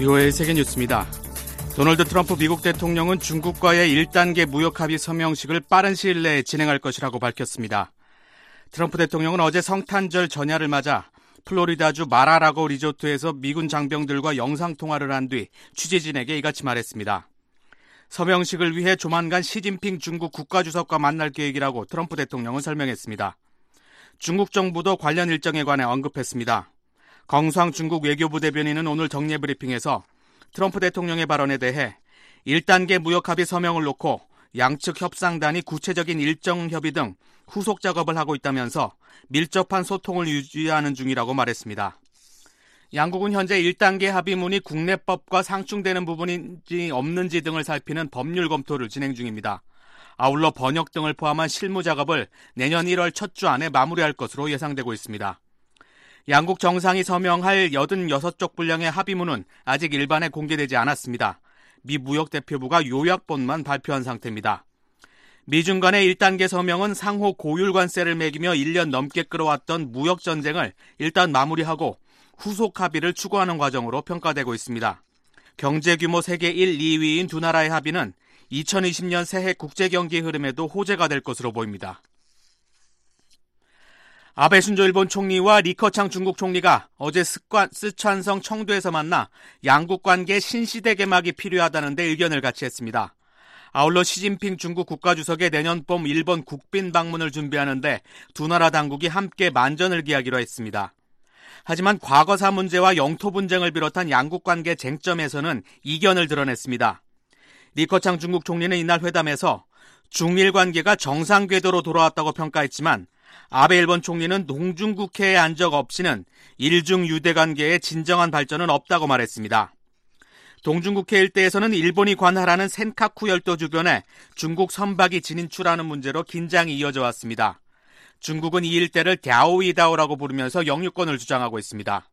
BOA 세계뉴스입니다. 도널드 트럼프 미국 대통령은 중국과의 1단계 무역합의 서명식을 빠른 시일 내에 진행할 것이라고 밝혔습니다. 트럼프 대통령은 어제 성탄절 전야를 맞아 플로리다주 마라라고 리조트에서 미군 장병들과 영상통화를 한 뒤 취재진에게 이같이 말했습니다. 서명식을 위해 조만간 시진핑 중국 국가주석과 만날 계획이라고 트럼프 대통령은 설명했습니다. 중국 정부도 관련 일정에 관해 언급했습니다.耿수왕 중국 외교부 대변인은 오늘 정례 브리핑에서 트럼프 대통령의 발언에 대해 1단계 무역합의 서명을 놓고 양측 협상단이 구체적인 일정 협의 등 후속 작업을 하고 있다면서 밀접한 소통을 유지하는 중이라고 말했습니다. 양국은 현재 1단계 합의문이 국내법과 상충되는 부분인지 없는지 등을 살피는 법률 검토를 진행 중입니다. 아울러 번역 등을 포함한 실무 작업을 내년 1월 첫 주 안에 마무리할 것으로 예상되고 있습니다. 양국 정상이 서명할 86쪽 분량의 합의문은 아직 일반에 공개되지 않았습니다. 미 무역대표부가 요약본만 발표한 상태입니다. 미중 간의 1단계 서명은 상호 고율 관세를 매기며 1년 넘게 끌어왔던 무역전쟁을 일단 마무리하고 후속 합의를 추구하는 과정으로 평가되고 있습니다. 경제규모 세계 1, 2위인 두 나라의 합의는 2020년 새해 국제경기 흐름에도 호재가 될 것으로 보입니다. 아베 신조 일본 총리와 리커창 중국 총리가 어제 스촨성 청도에서 만나 양국 관계 신시대 개막이 필요하다는데 의견을 같이 했습니다. 아울러 시진핑 중국 국가주석의 내년 봄 일본 국빈 방문을 준비하는데 두 나라 당국이 함께 만전을 기하기로 했습니다. 하지만 과거사 문제와 영토 분쟁을 비롯한 양국 관계 쟁점에서는 이견을 드러냈습니다. 리커창 중국 총리는 이날 회담에서 중일 관계가 정상 궤도로 돌아왔다고 평가했지만 아베 일본 총리는 동중국해에 한 적 없이는 일중 유대 관계의 진정한 발전은 없다고 말했습니다. 동중국해 일대에서는 일본이 관할하는 센카쿠 열도 주변에 중국 선박이 진출하는 문제로 긴장이 이어져 왔습니다. 중국은 이 일대를 갸오이다오라고 부르면서 영유권을 주장하고 있습니다.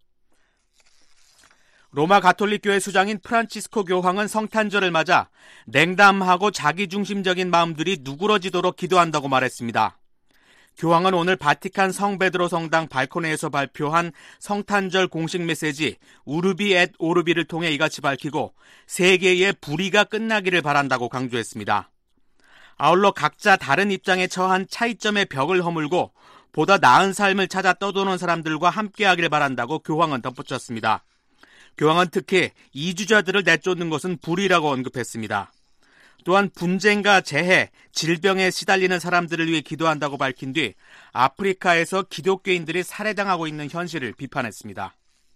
로마 가톨릭교회 수장인 프란치스코 교황은 성탄절을 맞아 냉담하고 자기중심적인 마음들이 누그러지도록 기도한다고 말했습니다. 교황은 오늘 바티칸 성베드로 성당 발코니에서 발표한 성탄절 공식 메시지 우르비 앳 오르비를 통해 이같이 밝히고 세계의 불의가 끝나기를 바란다고 강조했습니다. 아울러 각자 다른 입장에 처한 차이점의 벽을 허물고 보다 나은 삶을 찾아 떠도는 사람들과 함께하길 바란다고 교황은 덧붙였습니다. 교황은 특히 이주자들을 내쫓는 것은 불의라고 언급했습니다. 또한 분쟁과 재해, 질병에 시달리는 사람들을 위해 기도한다고 밝힌 뒤 아프리카에서 기독교인들이 살해당하고 있는 현실을 비판했습니다.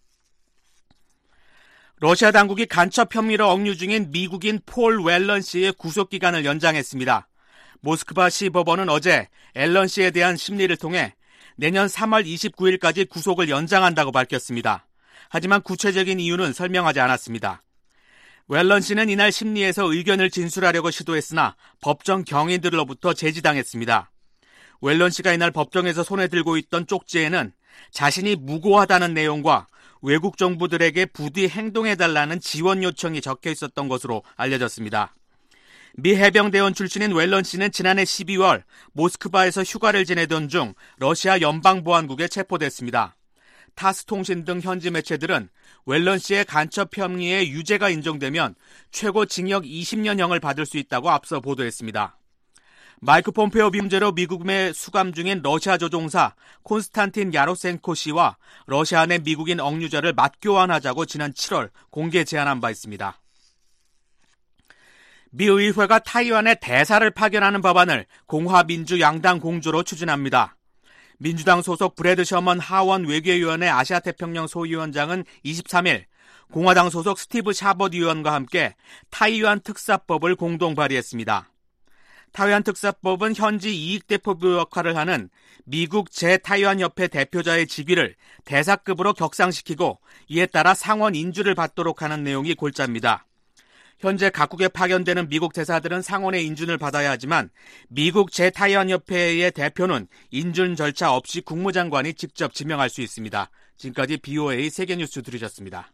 러시아 당국이 간첩 혐의로 억류 중인 미국인 폴 웰런 씨의 구속기간을 연장했습니다. 모스크바시 법원은 어제 앨런 씨에 대한 심리를 통해 내년 3월 29일까지 구속을 연장한다고 밝혔습니다. 하지만 구체적인 이유는 설명하지 않았습니다. 웰런 씨는 이날 심리에서 의견을 진술하려고 시도했으나 법정 경위들로부터 제지당했습니다. 웰런 씨가 이날 법정에서 손에 들고 있던 쪽지에는 자신이 무고하다는 내용과 외국 정부들에게 부디 행동해달라는 지원 요청이 적혀 있었던 것으로 알려졌습니다. 미 해병대원 출신인 웰런 씨는 지난해 12월 모스크바에서 휴가를 지내던 중 러시아 연방보안국에 체포됐습니다. 타스통신 등 현지 매체들은 웰런 씨의 간첩 혐의에 유죄가 인정되면 최고 징역 20년형을 받을 수 있다고 앞서 보도했습니다. 마이크 폼페오 비문제로 미국에 수감 중인 러시아 조종사 콘스탄틴 야로센코 씨와 러시아 내 미국인 억류자를 맞교환하자고 지난 7월 공개 제안한 바 있습니다. 미 의회가 타이완에 대사를 파견하는 법안을 공화민주 양당 공조로 추진합니다. 민주당 소속 브래드 셔먼 하원 외교위원회 아시아태평양 소위원장은 23일 공화당 소속 스티브 샤벗 의원과 함께 타이완 특사법을 공동 발의했습니다. 타이완 특사법은 현지 이익대표부 역할을 하는 미국 제-타이완협회 대표자의 직위를 대사급으로 격상시키고 이에 따라 상원 인주를 받도록 하는 내용이 골자입니다. 현재 각국에 파견되는 미국 대사들은 상원의 인준을 받아야 하지만 미국 제-타이완협회의 대표는 인준 절차 없이 국무장관이 직접 지명할 수 있습니다. 지금까지 BOA 세계뉴스 들으셨습니다.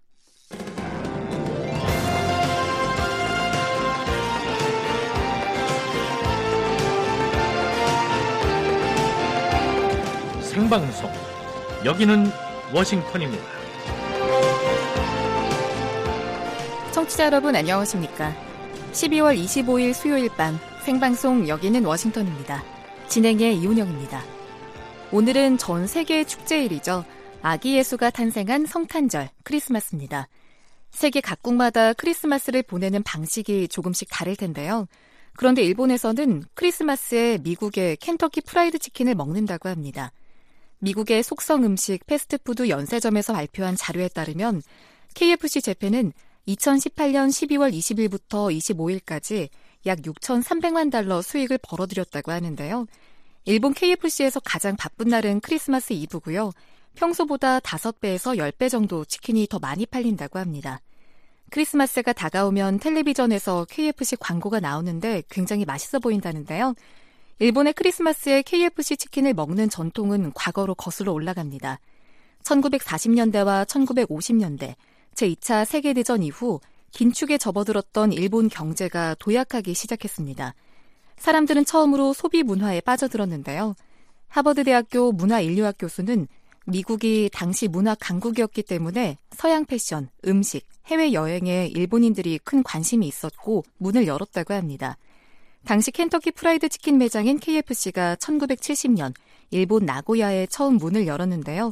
생방송, 여기는 워싱턴입니다. 청취자 여러분 안녕하십니까? 12월 25일 수요일 밤 생방송 여기는 워싱턴입니다. 진행의 이훈영입니다. 오늘은 전 세계 축제일이죠. 아기 예수가 탄생한 성탄절, 크리스마스입니다. 세계 각국마다 크리스마스를 보내는 방식이 조금씩 다를 텐데요. 그런데 일본에서는 크리스마스에 미국의 켄터키 프라이드 치킨을 먹는다고 합니다. 미국의 속성 음식 패스트푸드 연세점에서 발표한 자료에 따르면 KFC 재팬은 2018년 12월 20일부터 25일까지 약 6,300만 달러 수익을 벌어들였다고 하는데요. 일본 KFC에서 가장 바쁜 날은 크리스마스 이브고요. 평소보다 5배에서 10배 정도 치킨이 더 많이 팔린다고 합니다. 크리스마스가 다가오면 텔레비전에서 KFC 광고가 나오는데 굉장히 맛있어 보인다는데요. 일본의 크리스마스에 KFC 치킨을 먹는 전통은 과거로 거슬러 올라갑니다. 1940년대와 1950년대, 제2차 세계대전 이후 긴축에 접어들었던 일본 경제가 도약하기 시작했습니다. 사람들은 처음으로 소비 문화에 빠져들었는데요. 하버드대학교 문화인류학 교수는 미국이 당시 문화 강국이었기 때문에 서양 패션, 음식, 해외여행에 일본인들이 큰 관심이 있었고 문을 열었다고 합니다. 당시 켄터키 프라이드 치킨 매장인 KFC가 1970년 일본 나고야에 처음 문을 열었는데요.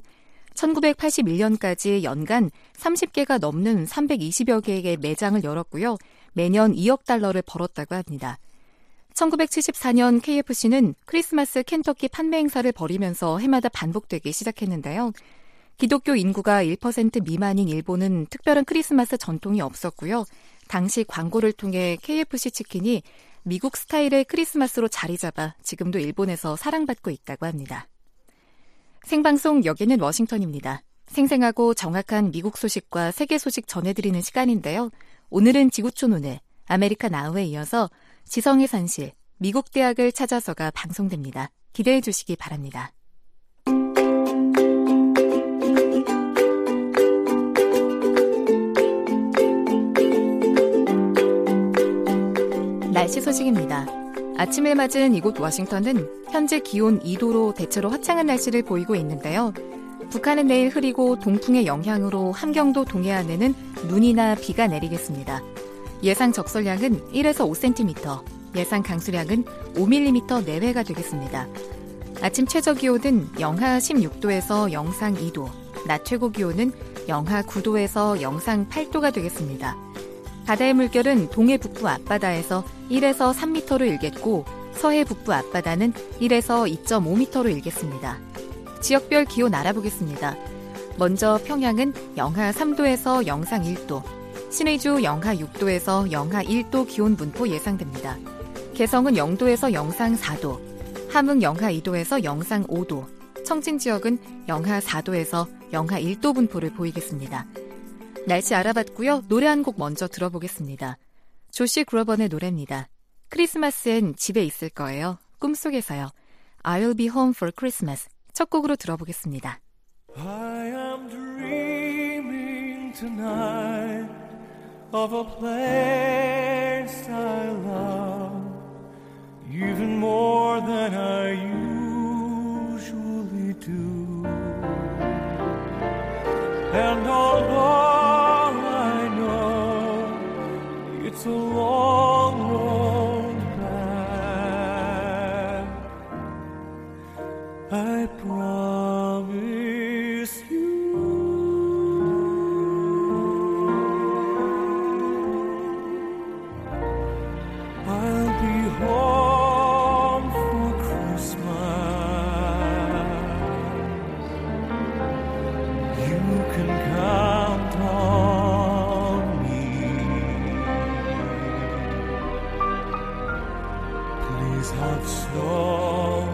1981년까지 연간 30개가 넘는 320여 개의 매장을 열었고요. 매년 2억 달러를 벌었다고 합니다. 1974년 KFC는 크리스마스 켄터키 판매 행사를 벌이면서 해마다 반복되기 시작했는데요. 기독교 인구가 1% 미만인 일본은 특별한 크리스마스 전통이 없었고요. 당시 광고를 통해 KFC 치킨이 미국 스타일의 크리스마스로 자리 잡아 지금도 일본에서 사랑받고 있다고 합니다. 생방송 여기는 워싱턴입니다. 생생하고 정확한 미국 소식과 세계 소식 전해드리는 시간인데요. 오늘은 지구촌 오늘, 아메리카 나우에 이어서 지성의 산실, 미국 대학을 찾아서가 방송됩니다. 기대해 주시기 바랍니다. 날씨 소식입니다. 아침을 맞은 이곳 워싱턴은 현재 기온 2도로 대체로 화창한 날씨를 보이고 있는데요. 북한은 내일 흐리고 동풍의 영향으로 함경도 동해안에는 눈이나 비가 내리겠습니다. 예상 적설량은 1에서 5cm, 예상 강수량은 5mm 내외가 되겠습니다. 아침 최저 기온은 영하 16도에서 영상 2도, 낮 최고 기온은 영하 9도에서 영상 8도가 되겠습니다. 바다의 물결은 동해 북부 앞바다에서 1에서 3m로 일겠고 서해 북부 앞바다는 1에서 2.5m로 일겠습니다. 지역별 기온 알아보겠습니다. 먼저 평양은 영하 3도에서 영상 1도, 신의주 영하 6도에서 영하 1도 기온 분포 예상됩니다. 개성은 0도에서 영상 4도, 함흥 영하 2도에서 영상 5도, 청진 지역은 영하 4도에서 영하 1도 분포를 보이겠습니다. 날씨 알아봤고요. 노래 한 곡 먼저 들어보겠습니다. 조시 그로번의 노래입니다. 크리스마스엔 집에 있을 거예요. 꿈속에서요. I'll be home for Christmas. 첫 곡으로 들어보겠습니다. I am dreaming tonight of a place I love even more than I usually do. And although it's a long road back, I promise you I'll be home for Christmas. You can count on have snow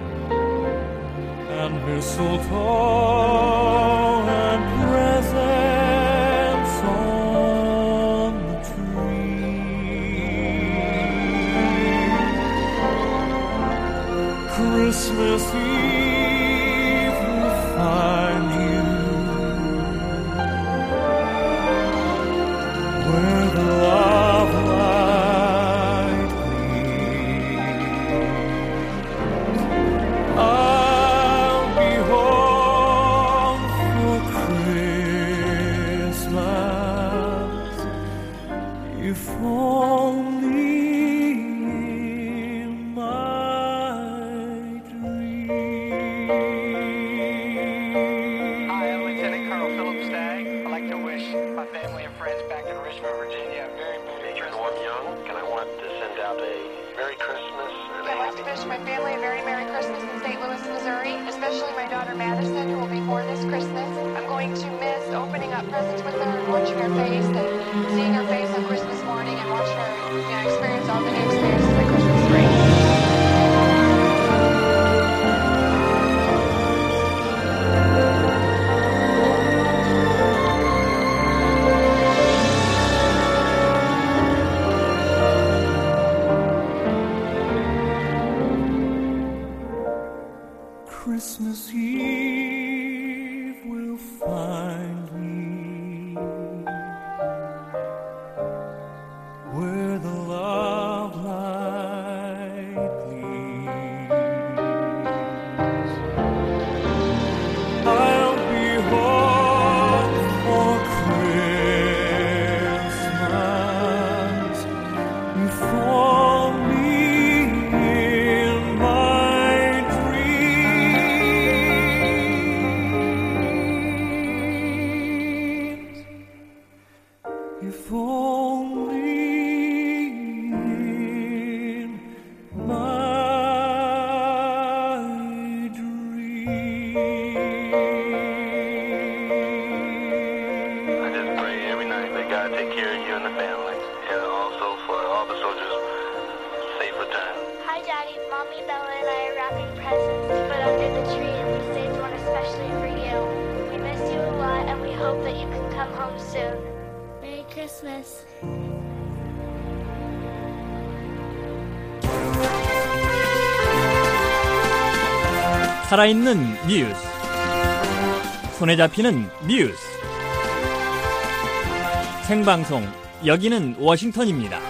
and mistletoe and presents on the tree. Christmas Eve will find you where the love light gleams. I'll be home If only in my dreams. Hi, I'm Lieutenant Colonel Philip Stagg. I'd like to wish my family and friends back in Richmond, Virginia, a very Merry Major Christmas. Norm Young, and I want to send out a Merry Christmas and a I'd like to wish my family a very Merry Christmas in St. Louis, Missouri, especially my daughter Madison, who will be 4 this Christmas. I'm going to miss opening up presents with her and watching her face and seeing her face on Christmas morning and watching her experience all the new experiences that Christmas brings. Christmas Eve will find me where the love light gleams. I'll be home for Christmas. If only in my dreams. If only in my dreams. I just pray every night that God take care of you and the family, and also for all the soldiers, safe return. Hi, Daddy. Mommy, Bella, and I are wrapping presents to put under the tree, and we saved one especially for you. We miss you a lot, and we hope that you can come home soon. Merry Christmas. 살아있는 뉴스, 손에 잡히는 뉴스, 생방송, 여기는 워싱턴입니다.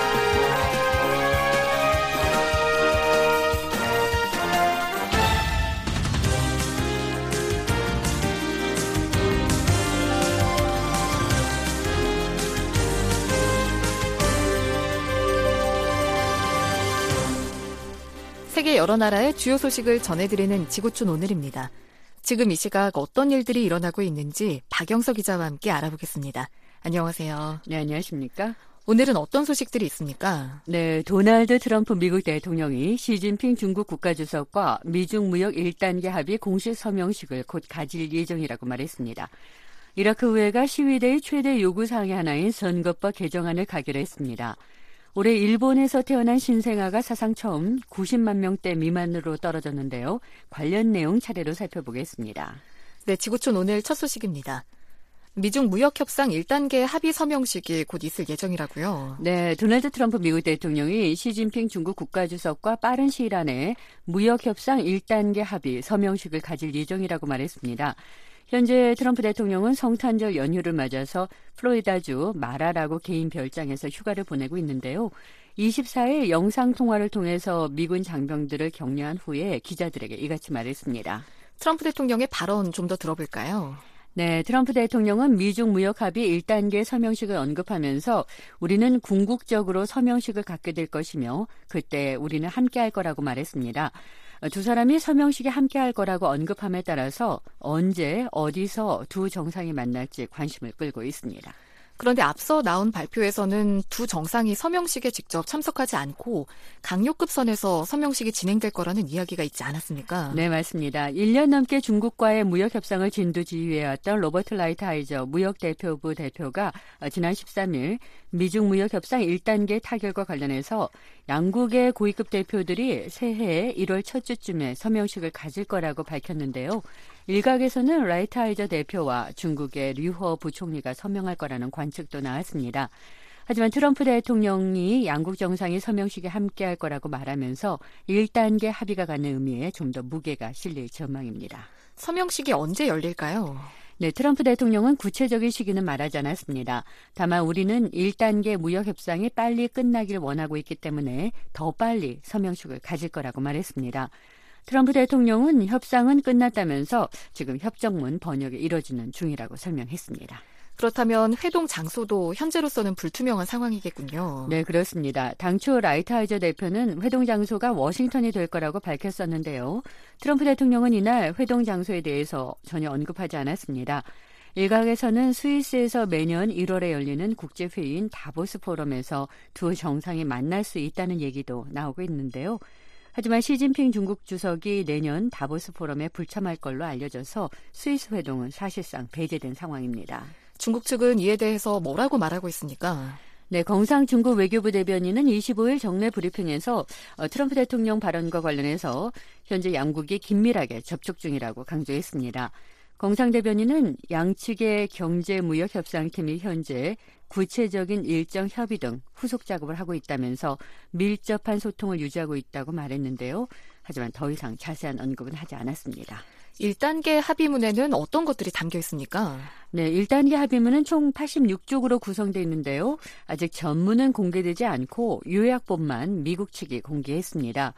세계 여러 나라의 주요 소식을 전해드리는 지구촌 오늘입니다. 지금 이 시각 어떤 일들이 일어나고 있는지 박영서 기자와 함께 알아보겠습니다. 안녕하세요. 네, 안녕하십니까? 오늘은 어떤 소식들이 있습니까? 네, 도널드 트럼프 미국 대통령이 시진핑 중국 국가주석과 미중 무역 1단계 합의 공식 서명식을 곧 가질 예정이라고 말했습니다. 이라크 의회가 시위대의 최대 요구사항의 하나인 선거법 개정안을 가결했습니다. 올해 일본에서 태어난 신생아가 사상 처음 90만 명대 미만으로 떨어졌는데요. 관련 내용 차례로 살펴보겠습니다. 네, 지구촌 오늘 첫 소식입니다. 미중 무역협상 1단계 합의 서명식이 곧 있을 예정이라고요. 네, 도널드 트럼프 미국 대통령이 시진핑 중국 국가주석과 빠른 시일 안에 무역협상 1단계 합의 서명식을 가질 예정이라고 말했습니다. 현재 트럼프 대통령은 성탄절 연휴를 맞아서 플로리다주 마라라고 개인 별장에서 휴가를 보내고 있는데요. 24일 영상통화를 통해서 미군 장병들을 격려한 후에 기자들에게 이같이 말했습니다. 트럼프 대통령의 발언 좀 더 들어볼까요? 네, 트럼프 대통령은 미중 무역 합의 1단계 서명식을 언급하면서 우리는 궁극적으로 서명식을 갖게 될 것이며 그때 우리는 함께할 거라고 말했습니다. 두 사람이 서명식에 함께할 거라고 언급함에 따라서 언제 어디서 두 정상이 만날지 관심을 끌고 있습니다. 그런데 앞서 나온 발표에서는 두 정상이 서명식에 직접 참석하지 않고 강요급 선에서 서명식이 진행될 거라는 이야기가 있지 않았습니까? 네, 맞습니다. 1년 넘게 중국과의 무역 협상을 진두지휘해왔던 로버트 라이트하이저 무역대표부 대표가 지난 13일 미중 무역 협상 1단계 타결과 관련해서 양국의 고위급 대표들이 새해 1월 첫 주쯤에 서명식을 가질 거라고 밝혔는데요. 일각에서는 라이트하이저 대표와 중국의 류허 부총리가 서명할 거라는 관측도 나왔습니다. 하지만 트럼프 대통령이 양국 정상이 서명식에 함께할 거라고 말하면서 1단계 합의가 갖는 의미에 좀 더 무게가 실릴 전망입니다. 서명식이 언제 열릴까요? 네, 트럼프 대통령은 구체적인 시기는 말하지 않았습니다. 다만 우리는 1단계 무역 협상이 빨리 끝나길 원하고 있기 때문에 더 빨리 서명식을 가질 거라고 말했습니다. 트럼프 대통령은 협상은 끝났다면서 지금 협정문 번역이 이뤄지는 중이라고 설명했습니다. 그렇다면 회동 장소도 현재로서는 불투명한 상황이겠군요. 네, 그렇습니다. 당초 라이트하이저 대표는 회동 장소가 워싱턴이 될 거라고 밝혔었는데요. 트럼프 대통령은 이날 회동 장소에 대해서 전혀 언급하지 않았습니다. 일각에서는 스위스에서 매년 1월에 열리는 국제회의인 다보스 포럼에서 두 정상이 만날 수 있다는 얘기도 나오고 있는데요. 하지만 시진핑 중국 주석이 내년 다보스 포럼에 불참할 걸로 알려져서 스위스 회동은 사실상 배제된 상황입니다. 중국 측은 이에 대해서 뭐라고 말하고 있습니까? 네, 경상 중국 외교부 대변인은 25일 정례 브리핑에서 트럼프 대통령 발언과 관련해서 현재 양국이 긴밀하게 접촉 중이라고 강조했습니다. 경상 대변인은 양측의 경제무역협상팀이 현재 구체적인 일정 협의 등 후속 작업을 하고 있다면서 밀접한 소통을 유지하고 있다고 말했는데요. 하지만 더 이상 자세한 언급은 하지 않았습니다. 1단계 합의문에는 어떤 것들이 담겨 있습니까? 네, 1단계 합의문은 총 86쪽으로 구성되어 있는데요. 아직 전문은 공개되지 않고 요약본만 미국 측이 공개했습니다.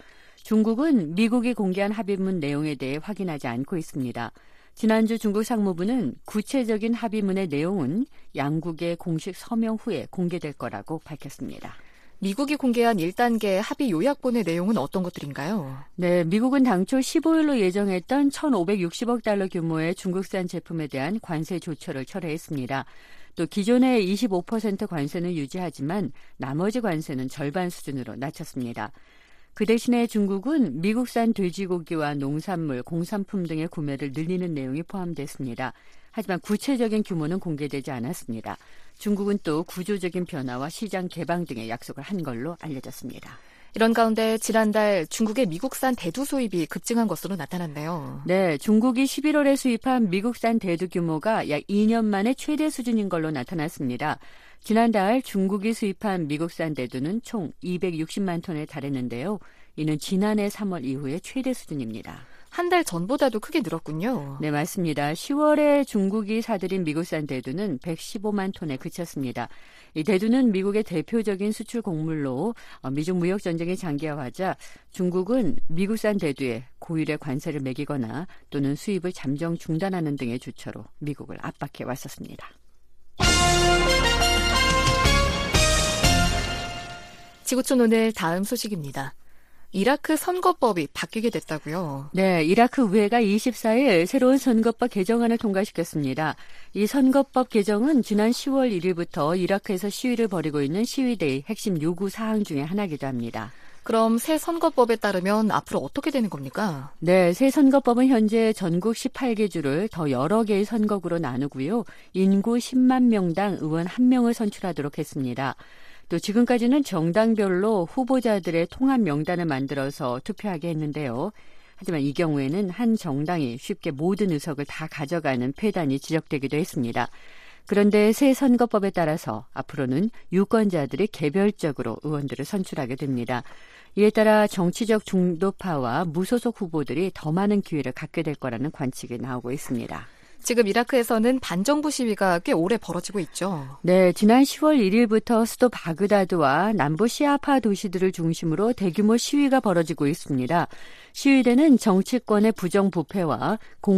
중국은 미국이 공개한 합의문 내용에 대해 확인하지 않고 있습니다. 지난주 중국 상무부는 구체적인 합의문의 내용은 양국의 공식 서명 후에 공개될 거라고 밝혔습니다. 미국이 공개한 1단계 합의 요약본의 내용은 어떤 것들인가요? 네, 미국은 당초 15일로 예정했던 1,560억 달러 규모의 중국산 제품에 대한 관세 조처를 철회했습니다. 또 기존의 25% 관세는 유지하지만 나머지 관세는 절반 수준으로 낮췄습니다. 그 대신에 중국은 미국산 돼지고기와 농산물, 공산품 등의 구매를 늘리는 내용이 포함됐습니다. 하지만 구체적인 규모는 공개되지 않았습니다. 중국은 또 구조적인 변화와 시장 개방 등의 약속을 한 걸로 알려졌습니다. 이런 가운데 지난달 중국의 미국산 대두 수입이 급증한 것으로 나타났네요. 네, 중국이 11월에 수입한 미국산 대두 규모가 약 2년 만에 최대 수준인 걸로 나타났습니다. 지난달 중국이 수입한 미국산 대두는 총 260만 톤에 달했는데요. 이는 지난해 3월 이후의 최대 수준입니다. 한 달 전보다도 크게 늘었군요. 네, 맞습니다. 10월에 중국이 사들인 미국산 대두는 115만 톤에 그쳤습니다. 이 대두는 미국의 대표적인 수출 곡물로 미중 무역 전쟁이 장기화하자 중국은 미국산 대두에 고율의 관세를 매기거나 또는 수입을 잠정 중단하는 등의 조처로 미국을 압박해 왔었습니다. 지구촌 오늘 다음 소식입니다. 이라크 선거법이 바뀌게 됐다고요? 네, 이라크 의회가 24일 새로운 선거법 개정안을 통과시켰습니다. 이 선거법 개정은 지난 10월 1일부터 이라크에서 시위를 벌이고 있는 시위대의 핵심 요구 사항 중에 하나이기도 합니다. 그럼 새 선거법에 따르면 앞으로 어떻게 되는 겁니까? 네, 새 선거법은 현재 전국 18개 주를 더 여러 개의 선거구로 나누고요. 인구 10만 명당 의원 1명을 선출하도록 했습니다. 또 지금까지는 정당별로 후보자들의 통합 명단을 만들어서 투표하게 했는데요. 하지만 이 경우에는 한 정당이 쉽게 모든 의석을 다 가져가는 폐단이 지적되기도 했습니다. 그런데 새 선거법에 따라서 앞으로는 유권자들이 개별적으로 의원들을 선출하게 됩니다. 이에 따라 정치적 중도파와 무소속 후보들이 더 많은 기회를 갖게 될 거라는 관측이 나오고 있습니다. 지금 이라크에서는 반정부 시위가 꽤 오래 벌어지고 있죠. 네, 지난 10월 1일부터 수도 바그다드와 남부 시아파 도시들을 중심으로 대규모 시위가 벌어지고 있습니다. 시위대는 정치권의 부정부패와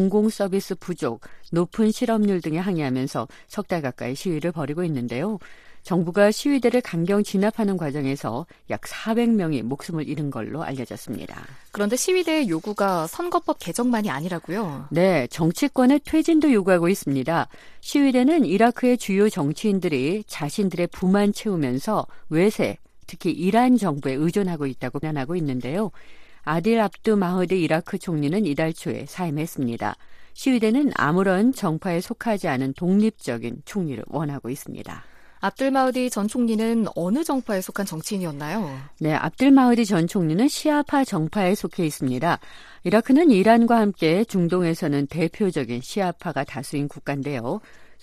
공공서비스 부족, 높은 실업률 등에 항의하면서 석 달 가까이 시위를 벌이고 있는데요. 정부가 시위대를 강경 진압하는 과정에서 약 400명이 목숨을 잃은 걸로 알려졌습니다. 그런데 시위대의 요구가 선거법 개정만이 아니라고요? 네, 정치권의 퇴진도 요구하고 있습니다. 시위대는 이라크의 주요 정치인들이 자신들의 부만 채우면서 외세, 특히 이란 정부에 의존하고 있다고 비난하고 있는데요. 아딜 압두 마흐디 이라크 총리는 이달 초에 사임했습니다. 시위대는 아무런 정파에 속하지 않은 독립적인 총리를 원하고 있습니다. 압들마흐디 전 총리는 어느 정파에 속한 정치인이었나요? 네, 압들마흐디 전 총리는 시아파 정파에 속해 있습니다. 이라크는 이란과 함께 중동에서는 대표적인 시아파가 다수인 국가인데요.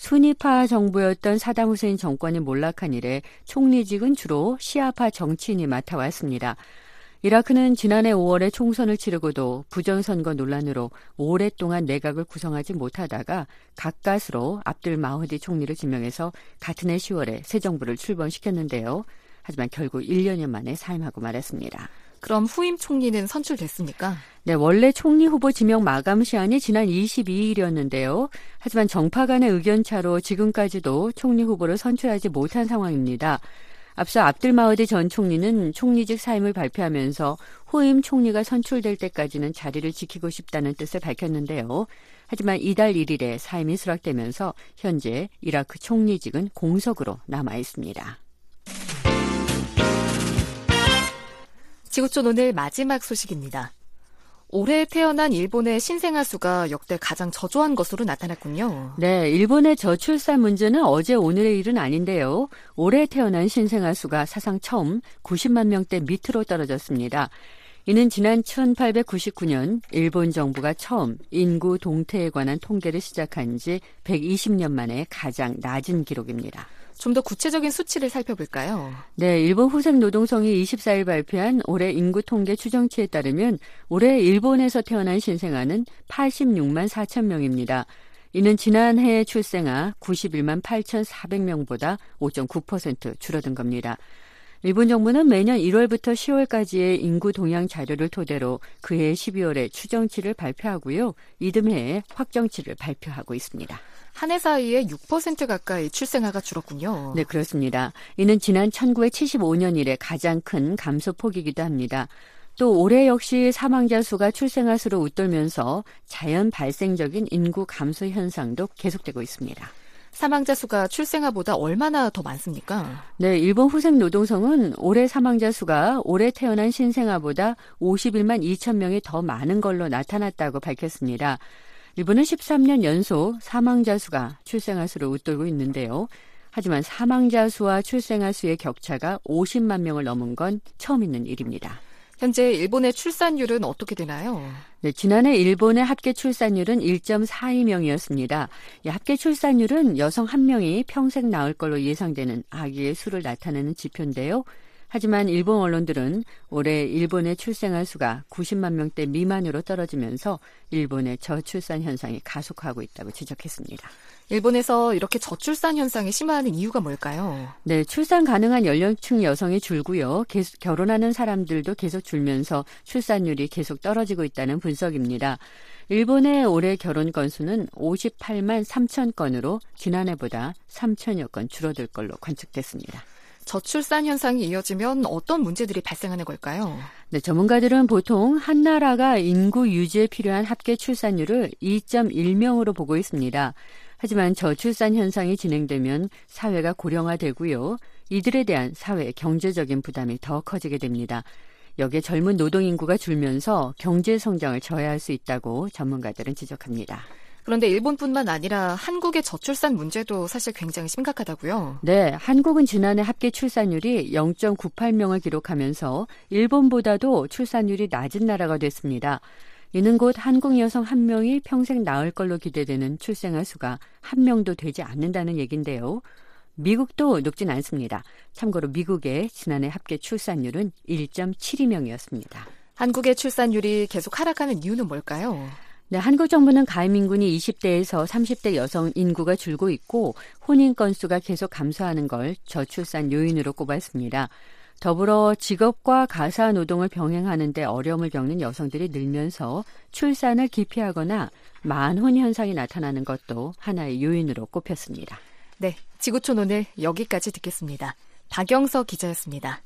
수니파 정부였던 사담 후세인 정권이 몰락한 이래 총리직은 주로 시아파 정치인이 맡아왔습니다. 이라크는 지난해 5월에 총선을 치르고도 부정선거 논란으로 오랫동안 내각을 구성하지 못하다가 가까스로 압들 마흐디 총리를 지명해서 같은 해 10월에 새 정부를 출범시켰는데요. 하지만 결국 1년여 만에 사임하고 말았습니다. 그럼 후임 총리는 선출됐습니까? 네, 원래 총리 후보 지명 마감 시한이 지난 22일이었는데요. 하지만 정파 간의 의견차로 지금까지도 총리 후보를 선출하지 못한 상황입니다. 앞서 압들마흐디 전 총리는 총리직 사임을 발표하면서 후임 총리가 선출될 때까지는 자리를 지키고 싶다는 뜻을 밝혔는데요. 하지만 이달 1일에 사임이 수락되면서 현재 이라크 총리직은 공석으로 남아 있습니다. 지구촌 오늘 마지막 소식입니다. 올해 태어난 일본의 신생아 수가 역대 가장 저조한 것으로 나타났군요. 네, 일본의 저출산 문제는 어제 오늘의 일은 아닌데요. 올해 태어난 신생아 수가 사상 처음 90만 명대 밑으로 떨어졌습니다. 이는 지난 1899년 일본 정부가 처음 인구 동태에 관한 통계를 시작한 지 120년 만에 가장 낮은 기록입니다. 좀 더 구체적인 수치를 살펴볼까요? 네, 일본 후생노동성이 24일 발표한 올해 인구 통계 추정치에 따르면 올해 일본에서 태어난 신생아는 86만 4천 명입니다. 이는 지난해 출생아 91만 8,400명보다 5.9% 줄어든 겁니다. 일본 정부는 매년 1월부터 10월까지의 인구 동향 자료를 토대로 그해 12월에 추정치를 발표하고요. 이듬해에 확정치를 발표하고 있습니다. 한 해 사이에 6% 가까이 출생아가 줄었군요. 네, 그렇습니다. 이는 지난 1975년 이래 가장 큰 감소폭이기도 합니다. 또 올해 역시 사망자 수가 출생아 수로 웃돌면서 자연 발생적인 인구 감소 현상도 계속되고 있습니다. 사망자 수가 출생아보다 얼마나 더 많습니까? 네, 일본 후생노동성은 올해 사망자 수가 올해 태어난 신생아보다 51만 2천 명이 더 많은 걸로 나타났다고 밝혔습니다. 일본은 13년 연속 사망자 수가 출생아 수를 웃돌고 있는데요. 하지만 사망자 수와 출생아 수의 격차가 50만 명을 넘은 건 처음 있는 일입니다. 현재 일본의 출산율은 어떻게 되나요? 네, 지난해 일본의 합계 출산율은 1.42명이었습니다. 합계 출산율은 여성 1명이 평생 낳을 걸로 예상되는 아기의 수를 나타내는 지표인데요. 하지만 일본 언론들은 올해 일본의 출생아 수가 90만 명대 미만으로 떨어지면서 일본의 저출산 현상이 가속화하고 있다고 지적했습니다. 일본에서 이렇게 저출산 현상이 심화하는 이유가 뭘까요? 네, 출산 가능한 연령층 여성이 줄고요. 계속 결혼하는 사람들도 계속 줄면서 출산율이 계속 떨어지고 있다는 분석입니다. 일본의 올해 결혼 건수는 58만 3천 건으로 지난해보다 3천여 건 줄어들 걸로 관측됐습니다. 저출산 현상이 이어지면 어떤 문제들이 발생하는 걸까요? 네, 전문가들은 보통 한 나라가 인구 유지에 필요한 합계 출산율을 2.1명으로 보고 있습니다. 하지만 저출산 현상이 진행되면 사회가 고령화되고요. 이들에 대한 사회 경제적인 부담이 더 커지게 됩니다. 여기에 젊은 노동 인구가 줄면서 경제 성장을 저해할 수 있다고 전문가들은 지적합니다. 그런데 일본뿐만 아니라 한국의 저출산 문제도 사실 굉장히 심각하다고요? 네, 한국은 지난해 합계 출산율이 0.98명을 기록하면서 일본보다도 출산율이 낮은 나라가 됐습니다. 이는 곧 한국 여성 1명이 평생 낳을 걸로 기대되는 출생아 수가 1명도 되지 않는다는 얘기인데요. 미국도 높진 않습니다. 참고로 미국의 지난해 합계 출산율은 1.72명이었습니다. 한국의 출산율이 계속 하락하는 이유는 뭘까요? 네, 한국 정부는 가임 인구는 20대에서 30대 여성 인구가 줄고 있고 혼인 건수가 계속 감소하는 걸 저출산 요인으로 꼽았습니다. 더불어 직업과 가사 노동을 병행하는 데 어려움을 겪는 여성들이 늘면서 출산을 기피하거나 만혼 현상이 나타나는 것도 하나의 요인으로 꼽혔습니다. 네, 지구촌 오늘 여기까지 듣겠습니다. 박영서 기자였습니다.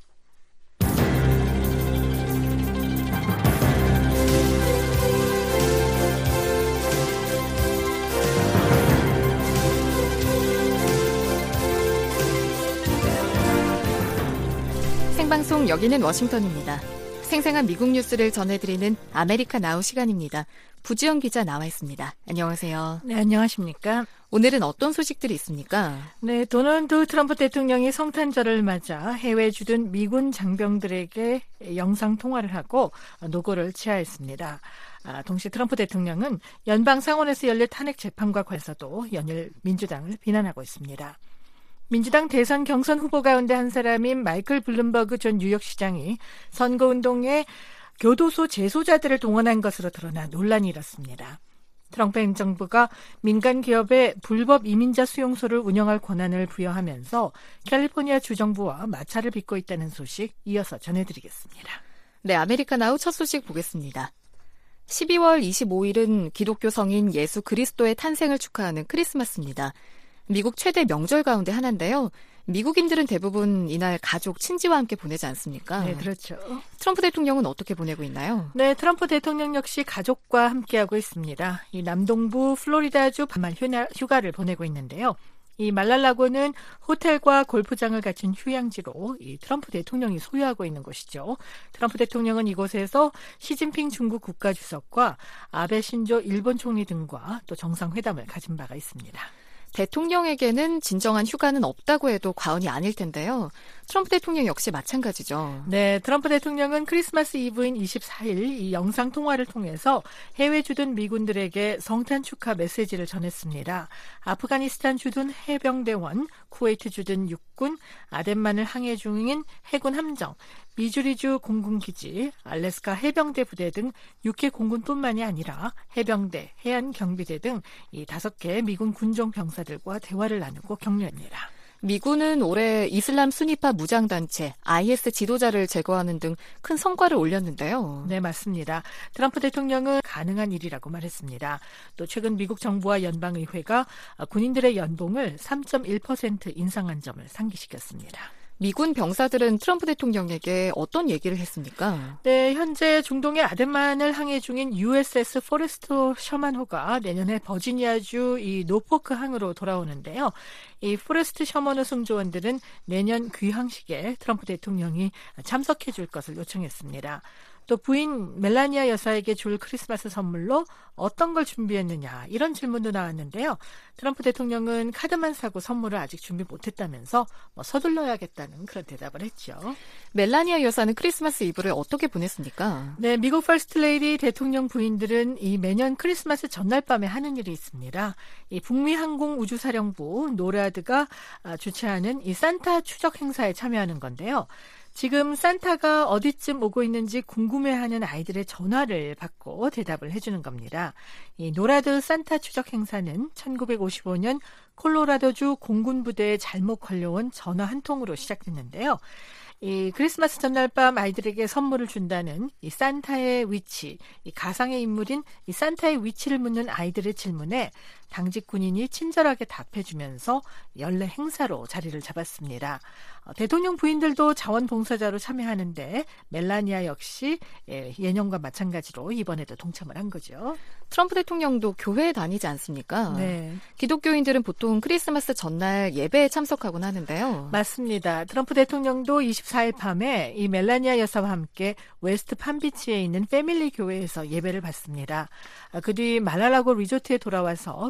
생방송 여기는 워싱턴입니다. 생생한 미국 뉴스를 전해드리는 아메리카 나우 시간입니다. 부지영 기자 나와 있습니다. 안녕하세요. 네, 안녕하십니까. 오늘은 어떤 소식들이 있습니까? 네, 도널드 트럼프 대통령이 성탄절을 맞아 해외에 주둔 미군 장병들에게 영상통화를 하고 노고를 치하했습니다. 동시에 트럼프 대통령은 연방 상원에서 열릴 탄핵 재판과 관련해서도 연일 민주당을 비난하고 있습니다. 민주당 대선 경선 후보 가운데 한 사람인 마이클 블룸버그 전 뉴욕시장이 선거운동에 교도소 재소자들을 동원한 것으로 드러나 논란이 일었습니다. 트럼프 행정부가 민간 기업에 불법 이민자 수용소를 운영할 권한을 부여하면서 캘리포니아 주정부와 마찰을 빚고 있다는 소식 이어서 전해드리겠습니다. 네, 아메리카나우 첫 소식 보겠습니다. 12월 25일은 기독교 성인 예수 그리스도의 탄생을 축하하는 크리스마스입니다. 미국 최대 명절 가운데 하나인데요. 미국인들은 대부분 이날 가족, 친지와 함께 보내지 않습니까? 네, 그렇죠. 트럼프 대통령은 어떻게 보내고 있나요? 네, 트럼프 대통령 역시 가족과 함께하고 있습니다. 이 남동부 플로리다주 반말 휴가를 보내고 있는데요. 이 말랄라고는 호텔과 골프장을 갖춘 휴양지로 이 트럼프 대통령이 소유하고 있는 곳이죠. 트럼프 대통령은 이곳에서 시진핑 중국 국가주석과 아베 신조 일본 총리 등과 또 정상회담을 가진 바가 있습니다. 대통령에게는 진정한 휴가는 없다고 해도 과언이 아닐 텐데요. 트럼프 대통령 역시 마찬가지죠. 네, 트럼프 대통령은 크리스마스 이브인 24일 이 영상 통화를 통해서 해외 주둔 미군들에게 성탄 축하 메시지를 전했습니다. 아프가니스탄 주둔 해병대원, 쿠웨이트 주둔 육군, 아덴만을 항해 중인 해군 함정, 미주리주 공군기지, 알래스카 해병대 부대 등 6개 공군뿐만이 아니라 해병대, 해안경비대 등 이 5개 미군 군종 병사들과 대화를 나누고 격려합니다. 미군은 올해 이슬람 순위파 무장단체 IS 지도자를 제거하는 등 큰 성과를 올렸는데요. 네, 맞습니다. 트럼프 대통령은 가능한 일이라고 말했습니다. 또 최근 미국 정부와 연방의회가 군인들의 연봉을 3.1% 인상한 점을 상기시켰습니다. 미군 병사들은 트럼프 대통령에게 어떤 얘기를 했습니까? 네, 현재 중동의 아덴만을 항해 중인 USS 포레스트 셔먼호가 내년에 버지니아주 이 노포크 항으로 돌아오는데요. 이 포레스트 셔먼호 승조원들은 내년 귀향식에 트럼프 대통령이 참석해 줄 것을 요청했습니다. 또 부인 멜라니아 여사에게 줄 크리스마스 선물로 어떤 걸 준비했느냐 이런 질문도 나왔는데요. 트럼프 대통령은 카드만 사고 선물을 아직 준비 못했다면서 서둘러야겠다는 그런 대답을 했죠. 멜라니아 여사는 크리스마스 이브를 어떻게 보냈습니까? 네, 미국 퍼스트 레이디 대통령 부인들은 이 매년 크리스마스 전날 밤에 하는 일이 있습니다. 이 북미 항공 우주사령부 노라드가 주최하는 이 산타 추적 행사에 참여하는 건데요. 지금 산타가 어디쯤 오고 있는지 궁금해하는 아이들의 전화를 받고 대답을 해주는 겁니다. 이 노라드 산타 추적 행사는 1955년 콜로라도주 공군부대에 잘못 걸려온 전화 한 통으로 시작됐는데요. 이 크리스마스 전날 밤 아이들에게 선물을 준다는 이 산타의 위치, 이 가상의 인물인 이 산타의 위치를 묻는 아이들의 질문에 당직 군인이 친절하게 답해주면서 연례 행사로 자리를 잡았습니다. 대통령 부인들도 자원봉사자로 참여하는데 멜라니아 역시 예년과 마찬가지로 이번에도 동참을 한 거죠. 트럼프 대통령도 교회에 다니지 않습니까? 네. 기독교인들은 보통 크리스마스 전날 예배에 참석하곤 하는데요. 맞습니다. 트럼프 대통령도 24일 밤에 이 멜라니아 여사와 함께 웨스트 팜비치에 있는 패밀리 교회에서 예배를 받습니다. 그 뒤 말라라고 리조트에 돌아와서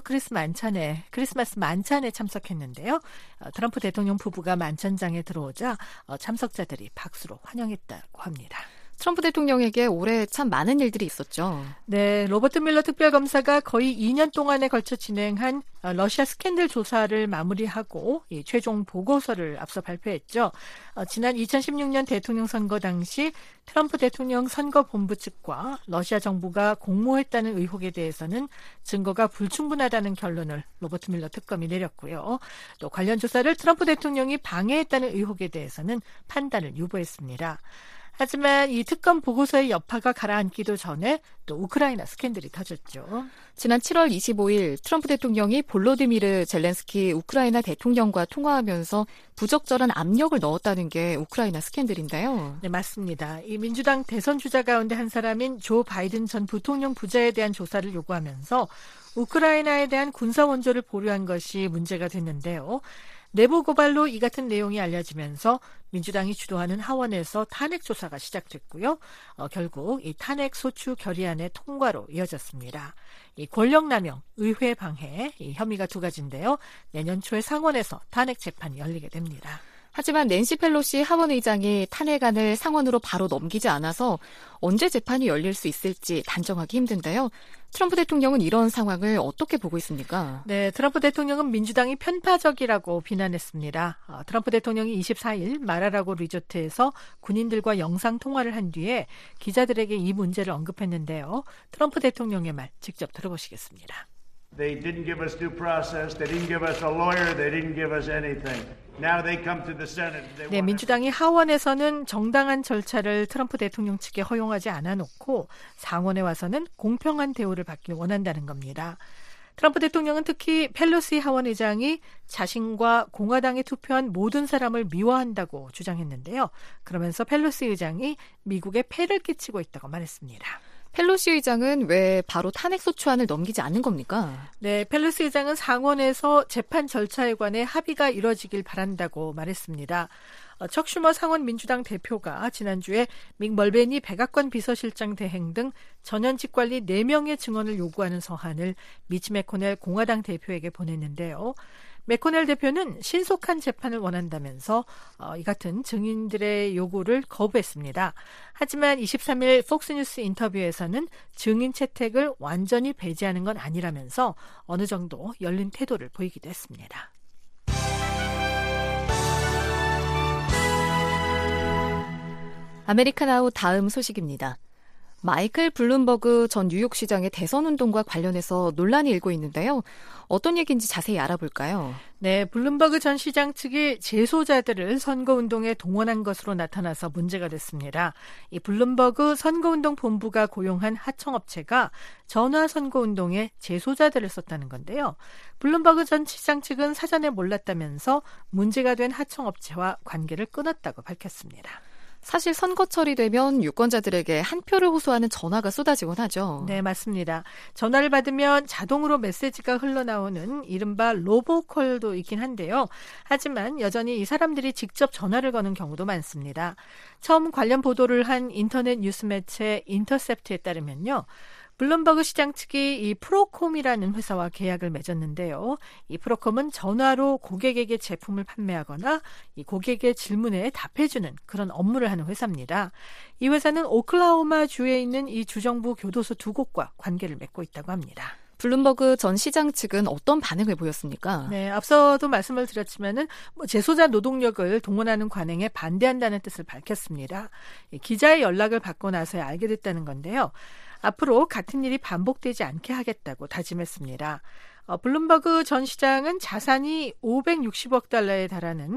크리스마스 만찬에 참석했는데요. 트럼프 대통령 부부가 만찬장에 들어오자 참석자들이 박수로 환영했다고 합니다. 트럼프 대통령에게 올해 참 많은 일들이 있었죠. 네, 로버트 밀러 특별검사가 거의 2년 동안에 걸쳐 진행한 러시아 스캔들 조사를 마무리하고 이 최종 보고서를 앞서 발표했죠. 지난 2016년 대통령 선거 당시 트럼프 대통령 선거본부 측과 러시아 정부가 공모했다는 의혹에 대해서는 증거가 불충분하다는 결론을 로버트 밀러 특검이 내렸고요. 또 관련 조사를 트럼프 대통령이 방해했다는 의혹에 대해서는 판단을 유보했습니다. 하지만 이 특검 보고서의 여파가 가라앉기도 전에 또 우크라이나 스캔들이 터졌죠. 지난 7월 25일 트럼프 대통령이 볼로디미르 젤렌스키 우크라이나 대통령과 통화하면서 부적절한 압력을 넣었다는 게 우크라이나 스캔들인데요. 네, 맞습니다. 이 민주당 대선 주자 가운데 한 사람인 조 바이든 전 부통령 부자에 대한 조사를 요구하면서 우크라이나에 대한 군사 원조를 보류한 것이 문제가 됐는데요. 내부 고발로 이 같은 내용이 알려지면서 민주당이 주도하는 하원에서 탄핵 조사가 시작됐고요. 결국 이 탄핵 소추 결의안의 통과로 이어졌습니다. 이 권력남용, 의회 방해 이 혐의가 두 가지인데요. 내년 초에 상원에서 탄핵 재판이 열리게 됩니다. 하지만 낸시 펠로시 하원의장이 탄핵안을 상원으로 바로 넘기지 않아서 언제 재판이 열릴 수 있을지 단정하기 힘든데요. 트럼프 대통령은 이런 상황을 어떻게 보고 있습니까? 네, 트럼프 대통령은 민주당이 편파적이라고 비난했습니다. 트럼프 대통령이 24일 마라라고 리조트에서 군인들과 영상 통화를 한 뒤에 기자들에게 이 문제를 언급했는데요. 트럼프 대통령의 말 직접 들어보시겠습니다. They didn't give us due process. They didn't give us a lawyer. They didn't give us anything. 네, 민주당이 하원에서는 정당한 절차를 트럼프 대통령 측에 허용하지 않아 놓고 상원에 와서는 공평한 대우를 받길 원한다는 겁니다. 트럼프 대통령은 특히 펠로시 하원 의장이 자신과 공화당에 투표한 모든 사람을 미워한다고 주장했는데요. 그러면서 펠로시 의장이 미국에 폐를 끼치고 있다고 말했습니다. 펠로시 의장은 왜 바로 탄핵소추안을 넘기지 않는 겁니까? 네, 펠로시 의장은 상원에서 재판 절차에 관해 합의가 이뤄지길 바란다고 말했습니다. 척 슈머 상원 민주당 대표가 지난주에 믹 멀베니 백악관 비서실장 대행 등 전현직 관리 4명의 증언을 요구하는 서한을 미치 매코넬 공화당 대표에게 보냈는데요. 매코넬 대표는 신속한 재판을 원한다면서 이 같은 증인들의 요구를 거부했습니다. 하지만 23일 폭스뉴스 인터뷰에서는 증인 채택을 완전히 배제하는 건 아니라면서 어느 정도 열린 태도를 보이기도 했습니다. 아메리카나우 다음 소식입니다. 마이클 블룸버그 전 뉴욕시장의 대선운동과 관련해서 논란이 일고 있는데요. 어떤 얘기인지 자세히 알아볼까요? 네, 블룸버그 전 시장 측이 재소자들을 선거운동에 동원한 것으로 나타나서 문제가 됐습니다. 이 블룸버그 선거운동 본부가 고용한 하청업체가 전화 선거운동에 재소자들을 썼다는 건데요. 블룸버그 전 시장 측은 사전에 몰랐다면서 문제가 된 하청업체와 관계를 끊었다고 밝혔습니다. 사실 선거철이 되면 유권자들에게 한 표를 호소하는 전화가 쏟아지곤 하죠. 네, 맞습니다. 전화를 받으면 자동으로 메시지가 흘러나오는 이른바 로보콜도 있긴 한데요. 하지만 여전히 이 사람들이 직접 전화를 거는 경우도 많습니다. 처음 관련 보도를 한 인터넷 뉴스 매체 인터셉트에 따르면요. 블룸버그 시장 측이 이 프로콤이라는 회사와 계약을 맺었는데요. 이 프로콤은 전화로 고객에게 제품을 판매하거나 이 고객의 질문에 답해주는 그런 업무를 하는 회사입니다. 이 회사는 오클라호마 주에 있는 이 주정부 교도소 2곳과 관계를 맺고 있다고 합니다. 블룸버그 전 시장 측은 어떤 반응을 보였습니까? 네, 앞서도 말씀을 드렸지만은 재소자 노동력을 동원하는 관행에 반대한다는 뜻을 밝혔습니다. 기자의 연락을 받고 나서야 알게 됐다는 건데요. 앞으로 같은 일이 반복되지 않게 하겠다고 다짐했습니다. 블룸버그 전 시장은 자산이 560억 달러에 달하는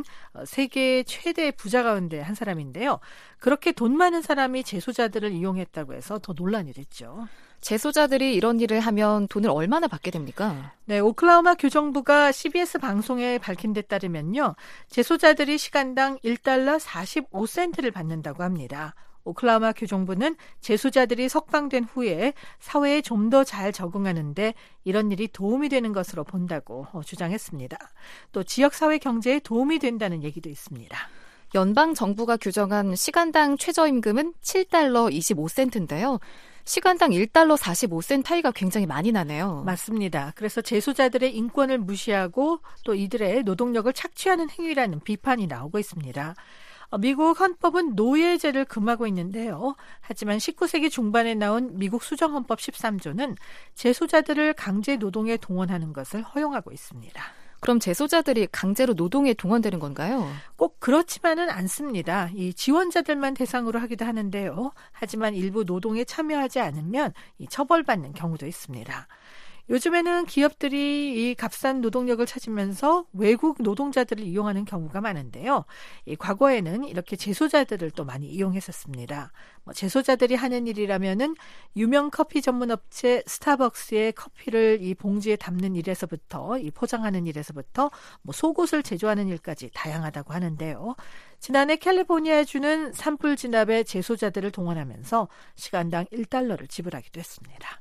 세계 최대 부자 가운데 한 사람인데요. 그렇게 돈 많은 사람이 재소자들을 이용했다고 해서 더 논란이 됐죠. 재소자들이 이런 일을 하면 돈을 얼마나 받게 됩니까? 네, 오클라호마 교정부가 CBS 방송에 밝힌 데 따르면요. 재소자들이 시간당 1달러 45센트를 받는다고 합니다. 오클라호마 교정부는 재소자들이 석방된 후에 사회에 좀 더 잘 적응하는데 이런 일이 도움이 되는 것으로 본다고 주장했습니다. 또 지역사회 경제에 도움이 된다는 얘기도 있습니다. 연방 정부가 규정한 시간당 최저임금은 7달러 25센트인데요. 시간당 1달러 45센트 차이가 굉장히 많이 나네요. 맞습니다. 그래서 재소자들의 인권을 무시하고 또 이들의 노동력을 착취하는 행위라는 비판이 나오고 있습니다. 미국 헌법은 노예제를 금하고 있는데요. 하지만 19세기 중반에 나온 미국 수정헌법 13조는 재소자들을 강제 노동에 동원하는 것을 허용하고 있습니다. 그럼 재소자들이 강제로 노동에 동원되는 건가요? 꼭 그렇지만은 않습니다. 이 지원자들만 대상으로 하기도 하는데요. 하지만 일부 노동에 참여하지 않으면 처벌받는 경우도 있습니다. 요즘에는 기업들이 이 값싼 노동력을 찾으면서 외국 노동자들을 이용하는 경우가 많은데요. 과거에는 이렇게 재소자들을 또 많이 이용했었습니다. 재소자들이 하는 일이라면은 유명 커피 전문 업체 스타벅스의 커피를 이 봉지에 담는 일에서부터 이 포장하는 일에서부터 속옷을 제조하는 일까지 다양하다고 하는데요. 지난해 캘리포니아주는 산불 진압에 재소자들을 동원하면서 시간당 1달러를 지불하기도 했습니다.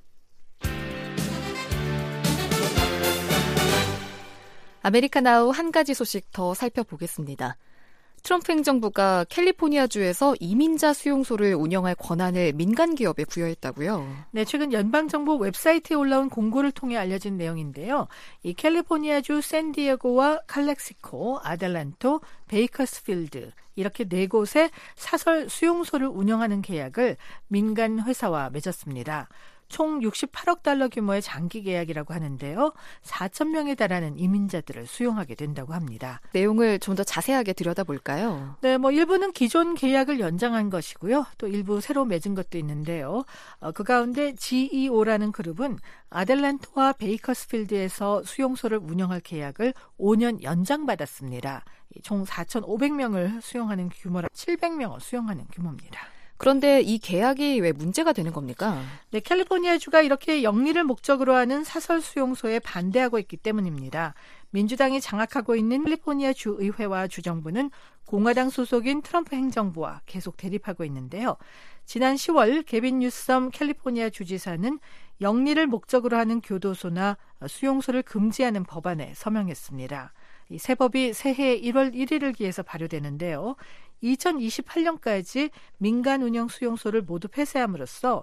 아메리카나우 한 가지 소식 더 살펴보겠습니다. 트럼프 행정부가 캘리포니아주에서 이민자 수용소를 운영할 권한을 민간 기업에 부여했다고요? 네, 최근 연방정부 웹사이트에 올라온 공고를 통해 알려진 내용인데요. 이 캘리포니아주 샌디에고와 칼렉시코, 아델란토, 베이커스필드 이렇게 4곳의 사설 수용소를 운영하는 계약을 민간 회사와 맺었습니다. 총 68억 달러 규모의 장기 계약이라고 하는데요. 4천 명에 달하는 이민자들을 수용하게 된다고 합니다. 내용을 좀 더 자세하게 들여다볼까요? 네, 일부는 기존 계약을 연장한 것이고요. 또 일부 새로 맺은 것도 있는데요. 그 가운데 GEO라는 그룹은 아델란트와 베이커스필드에서 수용소를 운영할 계약을 5년 연장받았습니다. 총 4,500명을 수용하는 규모라 700명을 수용하는 규모입니다. 그런데 이 계약이 왜 문제가 되는 겁니까? 네, 캘리포니아주가 이렇게 영리를 목적으로 하는 사설 수용소에 반대하고 있기 때문입니다. 민주당이 장악하고 있는 캘리포니아 주의회와 주정부는 공화당 소속인 트럼프 행정부와 계속 대립하고 있는데요. 지난 10월 개빈 뉴섬 캘리포니아 주지사는 영리를 목적으로 하는 교도소나 수용소를 금지하는 법안에 서명했습니다. 이 새 법이 새해 1월 1일을 기해서 발효되는데요. 2028년까지 민간 운영 수용소를 모두 폐쇄함으로써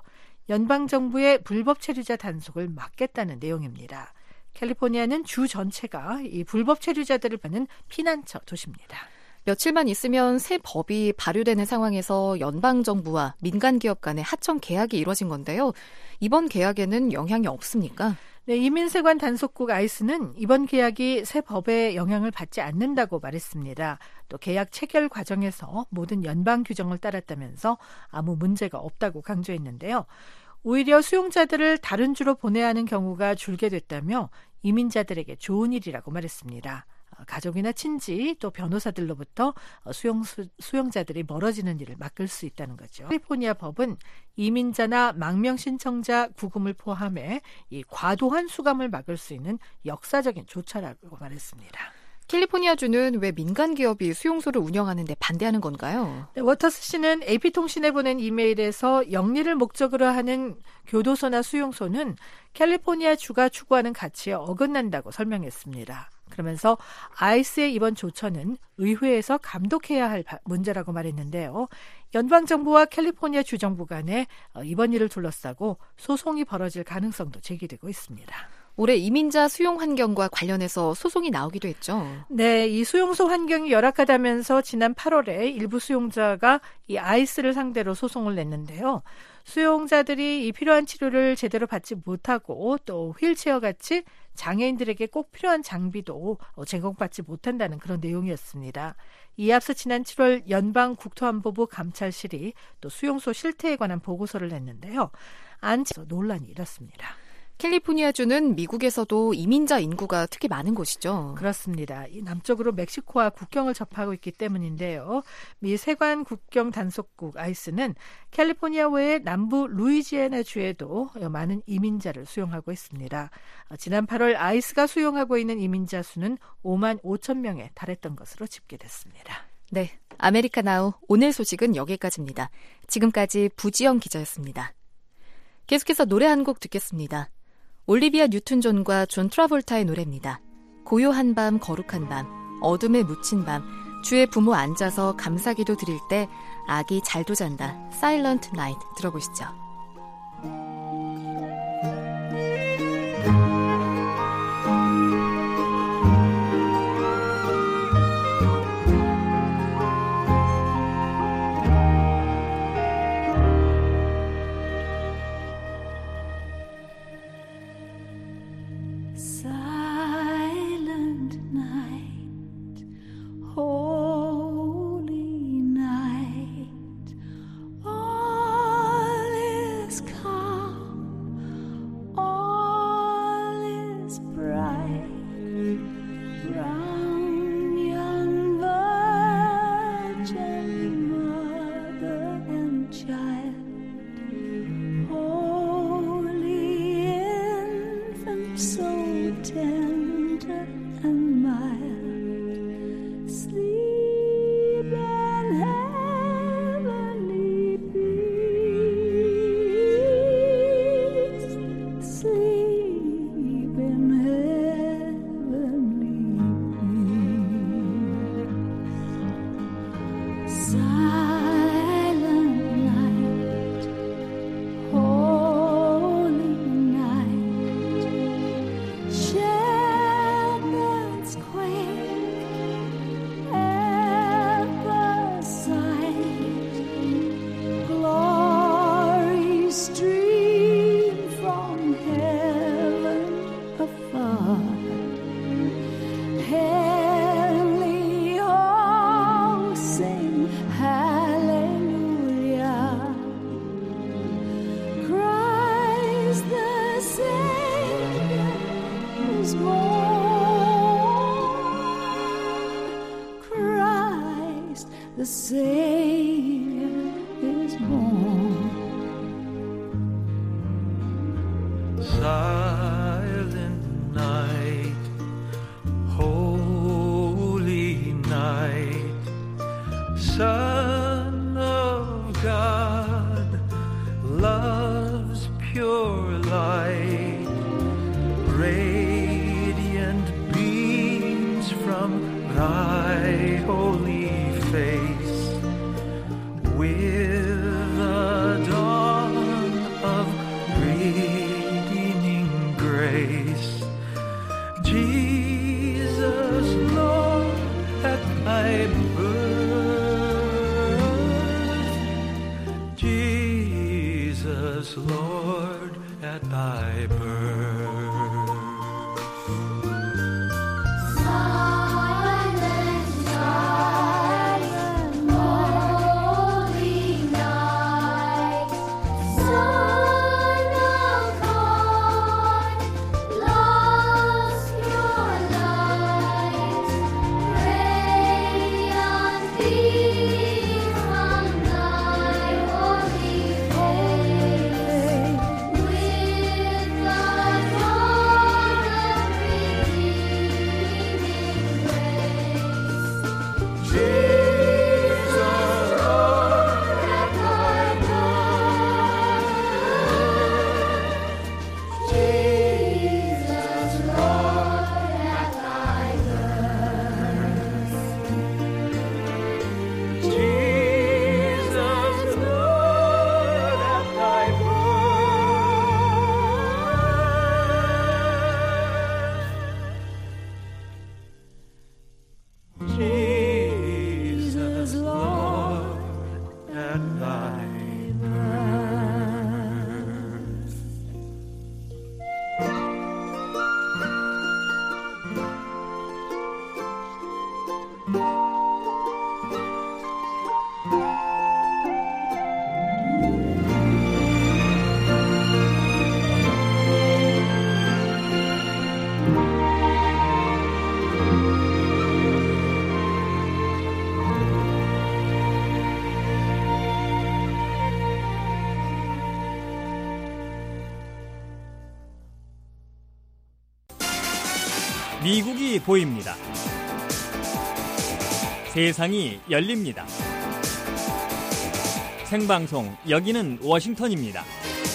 연방정부의 불법 체류자 단속을 막겠다는 내용입니다. 캘리포니아는 주 전체가 이 불법 체류자들을 받는 피난처 도시입니다. 며칠만 있으면 새 법이 발효되는 상황에서 연방정부와 민간기업 간의 하청 계약이 이루어진 건데요. 이번 계약에는 영향이 없습니까? 네, 이민세관 단속국 아이스는 이번 계약이 새 법에 영향을 받지 않는다고 말했습니다. 또 계약 체결 과정에서 모든 연방 규정을 따랐다면서 아무 문제가 없다고 강조했는데요. 오히려 수용자들을 다른 주로 보내야 하는 경우가 줄게 됐다며 이민자들에게 좋은 일이라고 말했습니다. 가족이나 친지 또 변호사들로부터 수용자들이 멀어지는 일을 막을 수 있다는 거죠. 캘리포니아 법은 이민자나 망명 신청자 구금을 포함해 이 과도한 수감을 막을 수 있는 역사적인 조처라고 말했습니다. 캘리포니아주는 왜 민간 기업이 수용소를 운영하는데 반대하는 건가요? 네, 워터스 씨는 AP통신에 보낸 이메일에서 영리를 목적으로 하는 교도소나 수용소는 캘리포니아 주가 추구하는 가치에 어긋난다고 설명했습니다. 그러면서 아이스의 이번 조처는 의회에서 감독해야 할 문제라고 말했는데요. 연방정부와 캘리포니아 주정부 간에 이번 일을 둘러싸고 소송이 벌어질 가능성도 제기되고 있습니다. 올해 이민자 수용 환경과 관련해서 소송이 나오기도 했죠. 네, 이 수용소 환경이 열악하다면서 지난 8월에 일부 수용자가 이 아이스를 상대로 소송을 냈는데요. 수용자들이 이 필요한 치료를 제대로 받지 못하고 또 휠체어 같이 장애인들에게 꼭 필요한 장비도 제공받지 못한다는 그런 내용이었습니다. 이에 앞서 지난 7월 연방국토안보부 감찰실이 또 수용소 실태에 관한 보고서를 냈는데요. 안에서 논란이 일었습니다. 캘리포니아주는 미국에서도 이민자 인구가 특히 많은 곳이죠. 그렇습니다. 이 남쪽으로 멕시코와 국경을 접하고 있기 때문인데요. 미 세관 국경 단속국 아이스는 캘리포니아 외에 남부 루이지애나주에도 많은 이민자를 수용하고 있습니다. 지난 8월 아이스가 수용하고 있는 이민자 수는 5만 5천 명에 달했던 것으로 집계됐습니다. 네, 아메리카 나우 오늘 소식은 여기까지입니다. 지금까지 부지영 기자였습니다. 계속해서 노래 한 곡 듣겠습니다. 올리비아 뉴튼 존과 존 트라볼타의 노래입니다. 고요한 밤, 거룩한 밤, 어둠에 묻힌 밤, 주의 부모 앉아서 감사기도 드릴 때 아기 잘도 잔다, 사일런트 나이트 들어보시죠. Silent night, holy night, all is calm, all the Savior is born. Silent night, holy night, Son of God, love's pure light, radiant beams from thy holy face, with the dawn of redeeming grace. Jesus, Lord, at thy birth, Jesus, Lord, at thy birth. 미국이 보입니다. 세상이 열립니다. 생방송, 여기는 워싱턴입니다.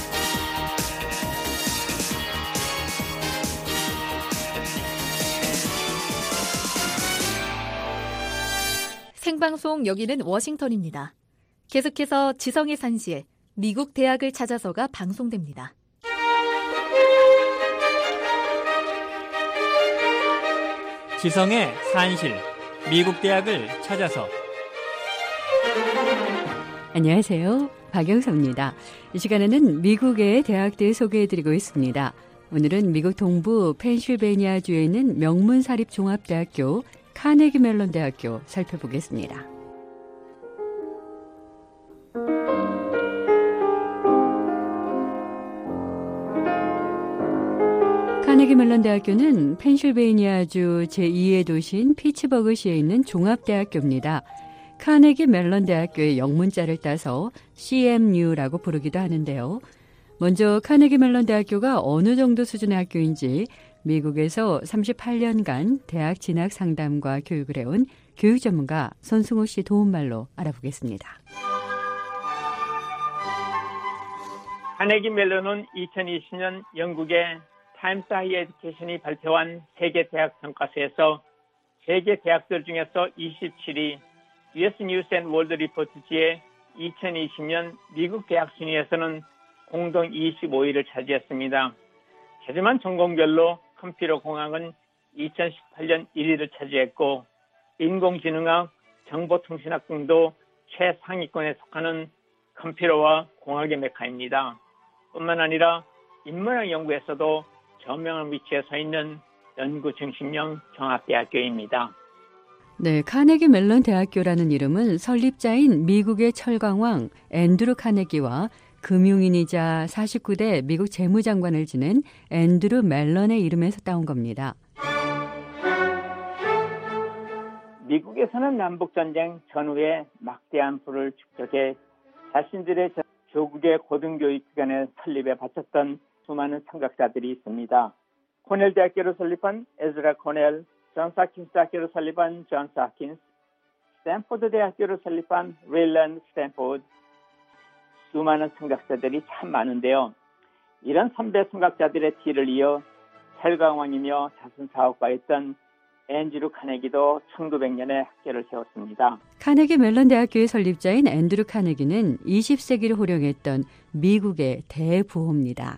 생방송, 여기는 워싱턴입니다. 계속해서 지성의 산시에 미국 대학을 찾아서가 방송됩니다. 지성의 산실, 미국 대학을 찾아서. 안녕하세요. 박영서입니다. 이 시간에는 미국의 대학들 소개해드리고 있습니다. 오늘은 미국 동부 펜실베니아주에 있는 명문사립종합대학교 카네기 멜론 대학교 살펴보겠습니다. 카네기 멜론 대학교는 펜실베이니아주 제2의 도시인 피츠버그시에 있는 종합대학교입니다. 카네기 멜론 대학교의 영문자를 따서 CMU라고 부르기도 하는데요. 먼저 카네기 멜론 대학교가 어느 정도 수준의 학교인지 미국에서 38년간 대학 진학 상담과 교육을 해온 교육 전문가 손승호 씨 도움말로 알아보겠습니다. 카네기 멜론은 2020년 영국의 타임스 하이 에듀케이션이 발표한 세계 대학 평가서에서 세계 대학들 중에서 27위, US 뉴스 앤 월드 리포트지의 2020년 미국 대학 순위에서는 공동 25위를 차지했습니다. 하지만 전공별로 컴퓨터 공학은 2018년 1위를 차지했고 인공지능학, 정보통신학 등도 최상위권에 속하는 컴퓨터와 공학의 메카입니다. 뿐만 아니라 인문학 연구에서도 저명한 위치에 서 있는 연구 중심형 종합대학교입니다. 네, 카네기 멜론 대학교라는 이름은 설립자인 미국의 철강왕 앤드루 카네기와 금융인이자 49대 미국 재무장관을 지낸 앤드루 멜런의 이름에서 따온 겁니다. 미국에서는 남북전쟁 전후에 막대한 부를 축적해 자신들의 조국의 고등교육기관의 설립에 바쳤던 수많은 선각자들이 있습니다. 코넬 대학교를 설립한 에즈라 코넬, 존스 하킨스 대학교를 설립한 존스 하킨스, 스탠포드 대학교를 설립한 레일런 스탠포드, 수많은 선각자들이 참 많은데요. 이런 선배 선각자들의 뒤를 이어 철강왕이며 자선사업가였던 앤드루 카네기도 1900년에 학교를 세웠습니다. 카네기 멜론 대학교의 설립자인 앤드루 카네기는 20세기를 호령했던 미국의 대부호입니다.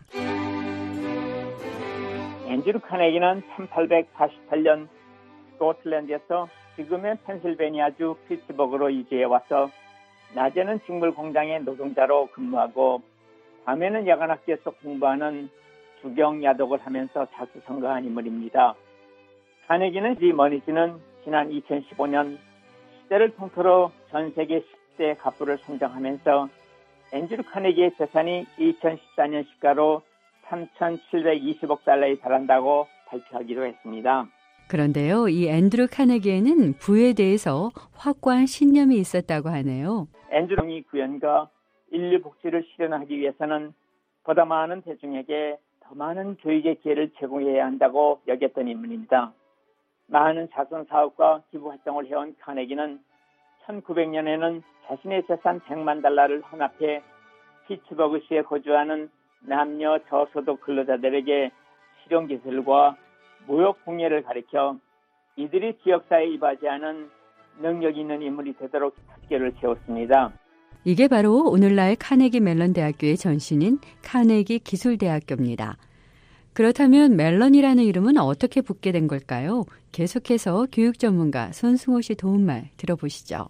앤드루 카네기는 1848년 스코틀랜드에서 지금의 펜실베니아주 피츠버그로 이주해 와서 낮에는 직물 공장의 노동자로 근무하고 밤에는 야간학교에서 공부하는 주경야독을 하면서 자수성가한 인물입니다. 카네기는 머니지는 지난 2015년 시대를 통틀어 전 세계 10대 갑부를 선정하면서 앤드루 카네기의 재산이 2014년 시가로 3,720억 달러에 달한다고 발표하기로 했습니다. 그런데요, 이 앤드루 카네기에는 부에 대해서 확고한 신념이 있었다고 하네요. 앤드루의 구현과 인류 복지를 실현하기 위해서는 보다 많은 대중에게 더 많은 교육의 기회를 제공해야 한다고 여겼던 인물입니다. 많은 자선사업과 기부활동을 해온 카네기는 1900년에는 자신의 재산 100만 달러를 헌합해 피츠버그시에 거주하는 남녀 저소득 근로자들에게 실용기술과 무역공예를 가르쳐 이들이 지역사회에 이바지하는 능력 있는 인물이 되도록 학교를 세웠습니다. 이게 바로 오늘날 카네기 멜론 대학교의 전신인 카네기 기술대학교입니다. 그렇다면 멜론이라는 이름은 어떻게 붙게 된 걸까요? 계속해서 교육 전문가 손승호 씨 도움말 들어보시죠.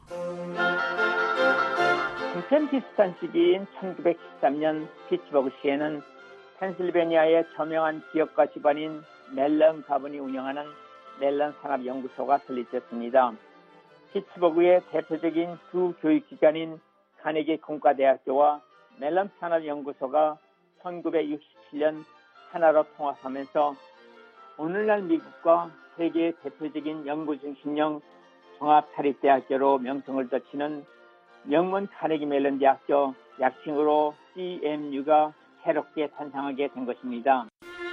한편 비슷한 시기인 1913년 피츠버그시에는 펜실베니아의 저명한 기업가 집안인 멜런 가문이 운영하는 멜런 산업연구소가 설립됐습니다. 피츠버그의 대표적인 두 교육기관인 카네기 공과대학교와 멜런 산업연구소가 1967년 하나로 통합하면서 오늘날 미국과 세계의 대표적인 연구중심형 종합사립대학교로 명성을 덧치는 명문 카네기 멜론 대학교, 약칭으로 CMU가 새롭게 탄생하게 된 것입니다.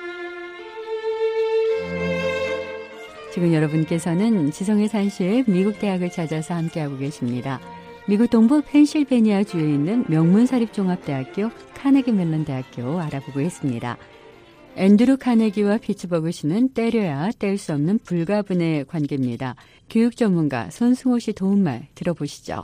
지금 여러분께서는 지성의 산실 미국 대학을 찾아서 함께하고 계십니다. 미국 동부 펜실베니아주에 있는 명문사립종합대학교 카네기 멜론 대학교 알아보고 있습니다. 앤드루 카네기와 피츠버그시는 때려야 뗄 수 없는 불가분의 관계입니다. 교육 전문가 손승호 씨 도움말 들어보시죠.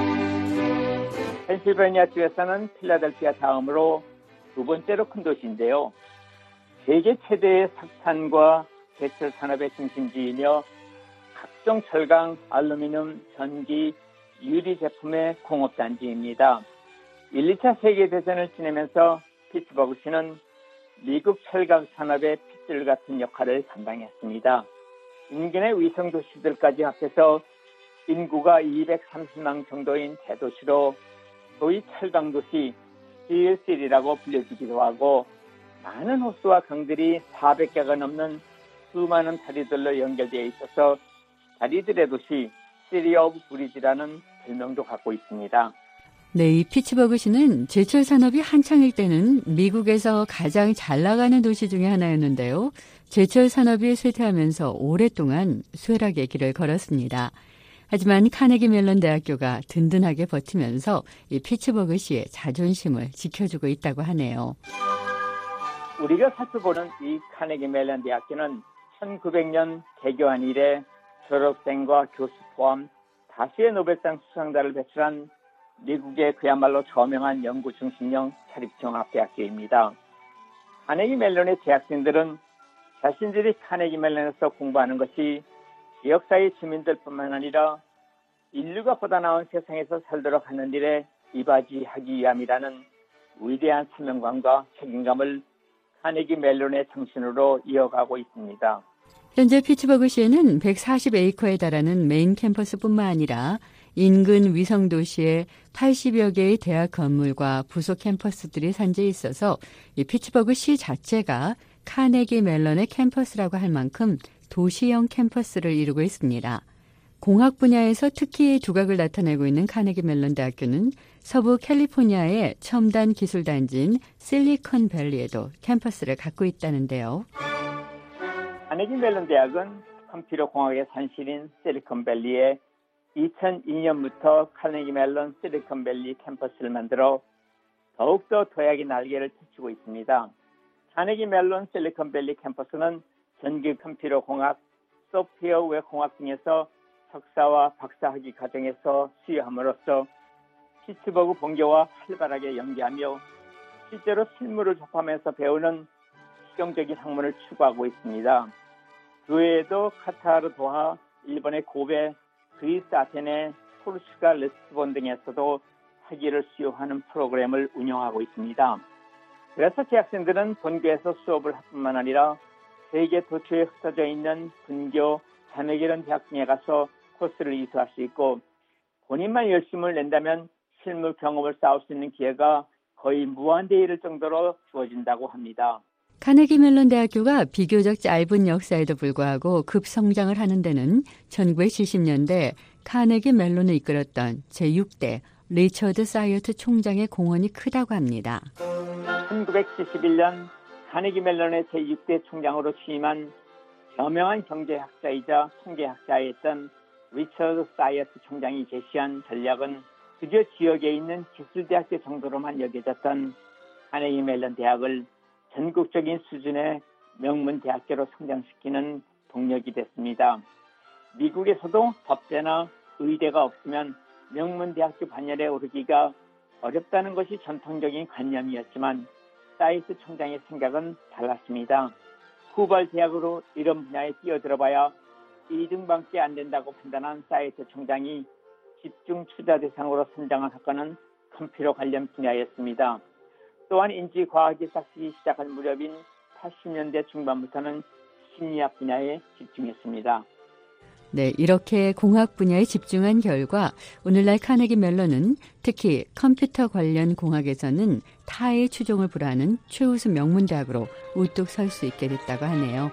펜실베니아주에서는 필라델피아 다음으로 두 번째로 큰 도시인데요. 세계 최대의 석탄과 제철 산업의 중심지이며 각종 철강, 알루미늄, 전기, 유리 제품의 공업단지입니다. 1, 2차 세계대전을 지내면서 피츠버그시는 미국 철강 산업의 핏줄 같은 역할을 감당했습니다. 인근의 위성 도시들까지 합해서 인구가 230만 정도인 대도시로 소위 철강 도시 CLC라고 불려지기도 하고 많은 호수와 강들이 400개가 넘는 수많은 다리들로 연결되어 있어서 다리들의 도시 시티 오브 브리지라는 별명도 갖고 있습니다. 네, 이 피츠버그시는 제철 산업이 한창일 때는 미국에서 가장 잘 나가는 도시 중에 하나였는데요. 제철 산업이 쇠퇴하면서 오랫동안 쇠락의 길을 걸었습니다. 하지만 카네기 멜론 대학교가 든든하게 버티면서 이 피츠버그시의 자존심을 지켜주고 있다고 하네요. 우리가 살펴보는 이 카네기 멜론 대학교는 1900년 개교한 이래 졸업생과 교수 포함 다수의 노벨상 수상자를 배출한 미국의 그야말로 저명한 연구 중심형 사립종합대학교입니다. 카네기 멜론의 재학생들은 자신들이 카네기 멜론에서 공부하는 것이 지역사회 주민들뿐만 아니라 인류가 보다 나은 세상에서 살도록 하는 일에 이바지하기 위함이라는 위대한 사명감과 책임감을 카네기 멜론의 정신으로 이어가고 있습니다. 현재 피츠버그시에는 140에이커에 달하는 메인 캠퍼스뿐만 아니라 인근 위성도시에 80여 개의 대학 건물과 부속 캠퍼스들이 산재해 있어서 이 피츠버그시 자체가 카네기 멜론의 캠퍼스라고 할 만큼 도시형 캠퍼스를 이루고 있습니다. 공학 분야에서 특히 두각을 나타내고 있는 카네기 멜론 대학교는 서부 캘리포니아의 첨단 기술 단지인 실리콘밸리에도 캠퍼스를 갖고 있다는데요. 카네기 멜론 대학은 컴퓨터 공학의 산실인 실리콘밸리에 2002년부터 카네기 멜론 실리콘밸리 캠퍼스를 만들어 더욱더 도약의 날개를 펼치고 있습니다. 카네기 멜론 실리콘밸리 캠퍼스는 전기 컴퓨터 공학, 소프트웨어 공학 등에서 석사와 박사학위 과정에서 수여함으로써 피츠버그 본교와 활발하게 연계하며 실제로 실무를 접하면서 배우는 실용적인 학문을 추구하고 있습니다. 그 외에도 카타르 도하, 일본의 고베, 그리스 아테네, 포르투갈 리스본 등에서도 학위를 수여하는 프로그램을 운영하고 있습니다. 그래서 재학생들은 본교에서 수업을 할 뿐만 아니라 세계 도처에 흩어져 있는 분교, 자매기른 대학 등에 가서 코스를 이수할 수 있고 본인만 열심을 낸다면 실무 경험을 쌓을 수 있는 기회가 거의 무한대에 이를 정도로 주어진다고 합니다. 카네기 멜론 대학교가 비교적 짧은 역사에도 불구하고 급성장을 하는 데는 1970년대 카네기 멜론을 이끌었던 제6대 리처드 사이어트 총장의 공헌이 크다고 합니다. 1971년 카네기 멜론의 제6대 총장으로 취임한 저명한 경제학자이자 통계학자였던 리처드 사이어트 총장이 제시한 전략은 그저 지역에 있는 기술대학교 정도로만 여겨졌던 카네기 멜론 대학을 전국적인 수준의 명문 대학교로 성장시키는 동력이 됐습니다. 미국에서도 법대나 의대가 없으면 명문 대학교 반열에 오르기가 어렵다는 것이 전통적인 관념이었지만 사이어트 총장의 생각은 달랐습니다. 후발 대학으로 이런 분야에 뛰어들어봐야 2등밖에 안 된다고 판단한 사이어트 총장이 집중 투자 대상으로 선정한 학과는 컴퓨터 관련 분야였습니다. 또한 인지과학이 싹트기 시작한 무렵인 80년대 중반부터는 심리학 분야에 집중했습니다. 네, 이렇게 공학 분야에 집중한 결과 오늘날 카네기 멜론은 특히 컴퓨터 관련 공학에서는 타의 추종을 불허하는 최우수 명문대학으로 우뚝 설 수 있게 됐다고 하네요.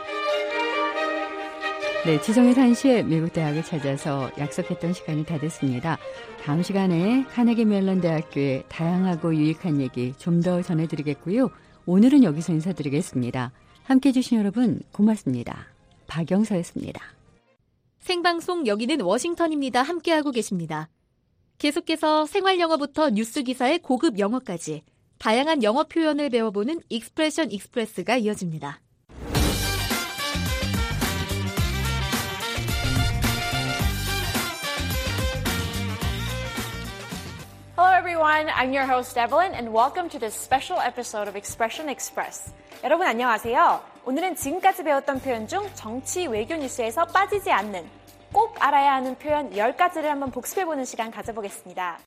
네, 지성의 산시에 미국 대학을 찾아서 약속했던 시간이 다 됐습니다. 다음 시간에 카네기 멜론 대학교의 다양하고 유익한 얘기 좀 더 전해드리겠고요. 오늘은 여기서 인사드리겠습니다. 함께해 주신 여러분 고맙습니다. 박영서였습니다. 생방송 여기는 워싱턴입니다. 함께하고 계십니다. 계속해서 생활영어부터 뉴스기사의 고급 영어까지 다양한 영어 표현을 배워보는 익스프레션 익스프레스가 이어집니다. Hello everyone, I'm your host Evelyn and welcome to this special episode of Expression Express. 여러분 안녕하세요. 오늘은 지금까지 배웠던 표현 중 정치, 외교 뉴스에서 빠지지 않는 꼭 알아야 하는 표현 10가지를 한번 복습해보는 시간 가져보겠습니다.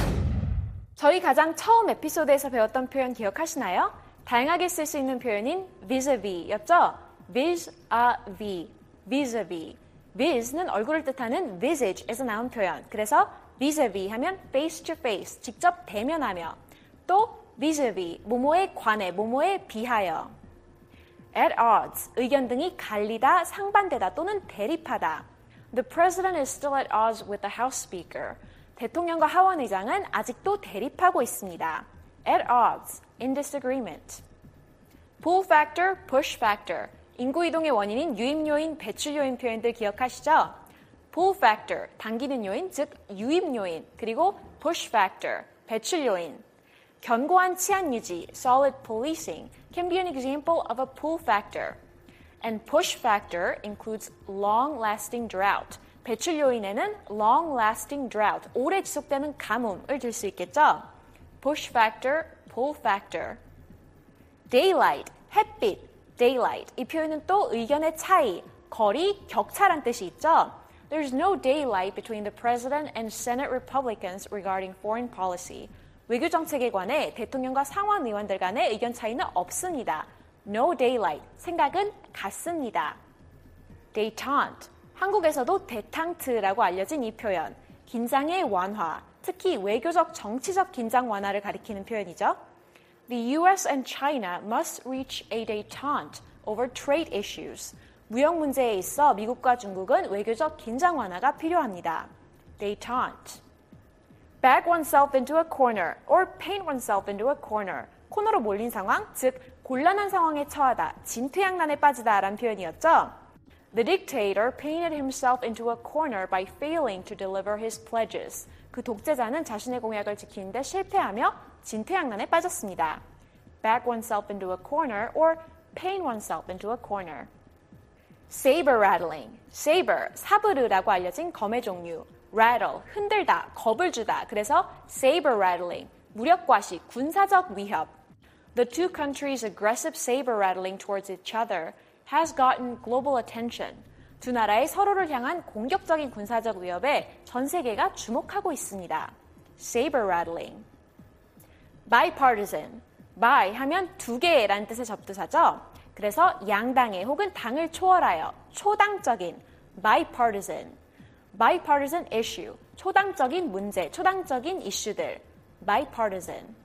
저희 가장 처음 에피소드에서 배웠던 표현 기억하시나요? 다양하게 쓸 수 있는 표현인 vis-a-vis였죠? vis-a-vis, vis-a-vis. vis는 얼굴을 뜻하는 visage에서 나온 표현. 그래서 vis-a-vis 하면 face to face, 직접 대면하며. 또 vis-a-vis, 뭐뭐에 관해, 뭐뭐에 비하여. at odds, 의견 등이 갈리다, 상반되다 또는 대립하다. The president is still at odds with the House Speaker. 대통령과 하원 의장은 아직도 대립하고 있습니다. At odds, in disagreement. Pull factor, push factor. 인구 이동의 원인인 유입 요인, 배출 요인 표현들 기억하시죠? Pull factor, 당기는 요인, 즉 유입 요인. 그리고 push factor, 배출 요인. 견고한 치안 유지, solid policing, can be an example of a pull factor. And push factor includes long-lasting drought. 배출 요인에는 long-lasting drought, 오래 지속되는 가뭄을 들 수 있겠죠? Push factor, pull factor. Daylight, 햇빛, daylight. 이 표현은 또 의견의 차이, 거리, 격차란 뜻이 있죠? There's no daylight between the president and Senate Republicans regarding foreign policy. 외교 정책에 관해 대통령과 상원 의원들 간의 의견 차이는 없습니다. No daylight, 생각은 같습니다. Détente, 한국에서도 détente라고 알려진 이 표현, 긴장의 완화, 특히 외교적 정치적 긴장 완화를 가리키는 표현이죠. The U.S. and China must reach a détente over trade issues. 무역 문제에 있어 미국과 중국은 외교적 긴장 완화가 필요합니다. Détente. Back oneself into a corner or paint oneself into a corner. 코너로 몰린 상황, 즉 곤란한 상황에 처하다, 진퇴양난에 빠지다 라는 표현이었죠. The dictator painted himself into a corner by failing to deliver his pledges. 그 독재자는 자신의 공약을 지키는데 실패하며 진퇴양난에 빠졌습니다. Back oneself into a corner or paint oneself into a corner. Saber rattling. Saber, 사브르라고 알려진 검의 종류. Rattle, 흔들다, 겁을 주다. 그래서 saber rattling, 무력과시, 군사적 위협. The two countries' aggressive saber rattling towards each other has gotten global attention. 두 나라의 서로를 향한 공격적인 군사적 위협에 전 세계가 주목하고 있습니다. Saber rattling. Bipartisan. Bi 하면 두 개라는 뜻의 접두사죠. 그래서 양당의 혹은 당을 초월하여 초당적인 bipartisan. Bipartisan issue. 초당적인 문제, 초당적인 이슈들. Bipartisan.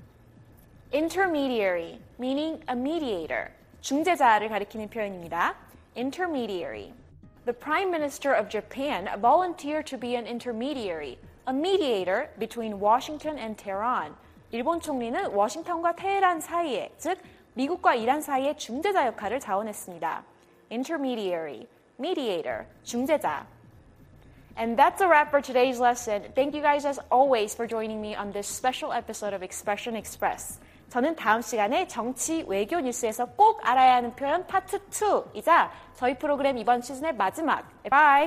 Intermediary, meaning a mediator. 중재자를 가리키는 표현입니다. Intermediary. The Prime Minister of Japan volunteered to be an intermediary, a mediator between Washington and Tehran. 일본 총리는 워싱턴과 테헤란 사이에, 즉 미국과 이란 사이의 중재자 역할을 자원했습니다. Intermediary, mediator, 중재자. And that's a wrap for today's lesson. Thank you guys as always for joining me on this special episode of Expression Express. 저는 다음 시간에 정치, 외교 뉴스에서 꼭 알아야 하는 표현 파트 2이자 저희 프로그램 이번 시즌의 마지막. 바이!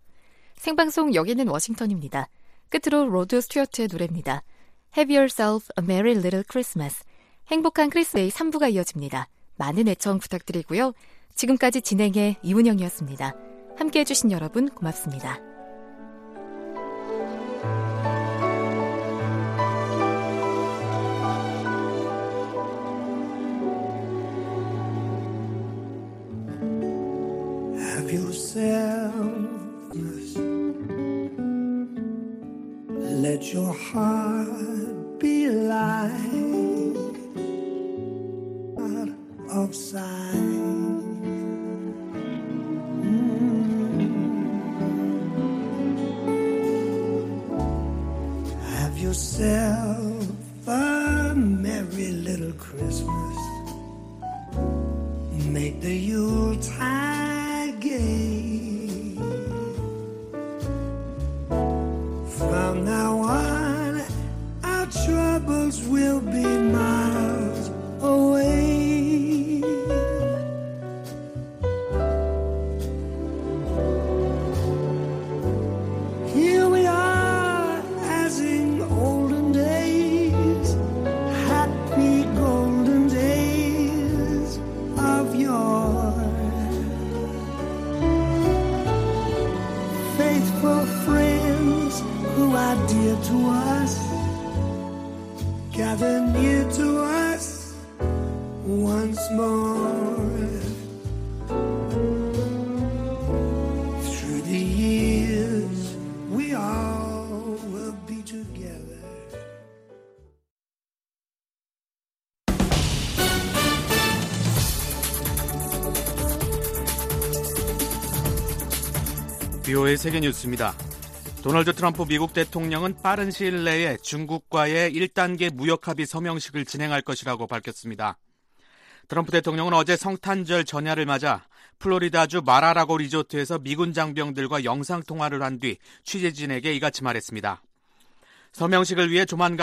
생방송 여기는 워싱턴입니다. 끝으로 로드 스튜어트의 노래입니다. Have yourself a merry little Christmas. 행복한 크리스데이 3부가 이어집니다. 많은 애청 부탁드리고요. 지금까지 진행의 이은영이었습니다. 함께해 주신 여러분 고맙습니다. Have yourself, let your heart be light out of sight. Have yourself a merry little Christmas. Make the Yuletide gay. From now on, our troubles will be miles away. Here we are, as in olden days, happy golden days of yore. Faithful friends who are dear to us, gather near to us once more. Through the years, we all will be together. BOA 세계뉴스입니다. 도널드 트럼프 미국 대통령은 빠른 시일 내에 중국과의 1단계 무역합의 서명식을 진행할 것이라고 밝혔습니다. 트럼프 대통령은 어제 성탄절 전야를 맞아 플로리다주 마라라고 리조트에서 미군 장병들과 영상통화를 한 뒤 취재진에게 이같이 말했습니다. 서명식을 위해 조만간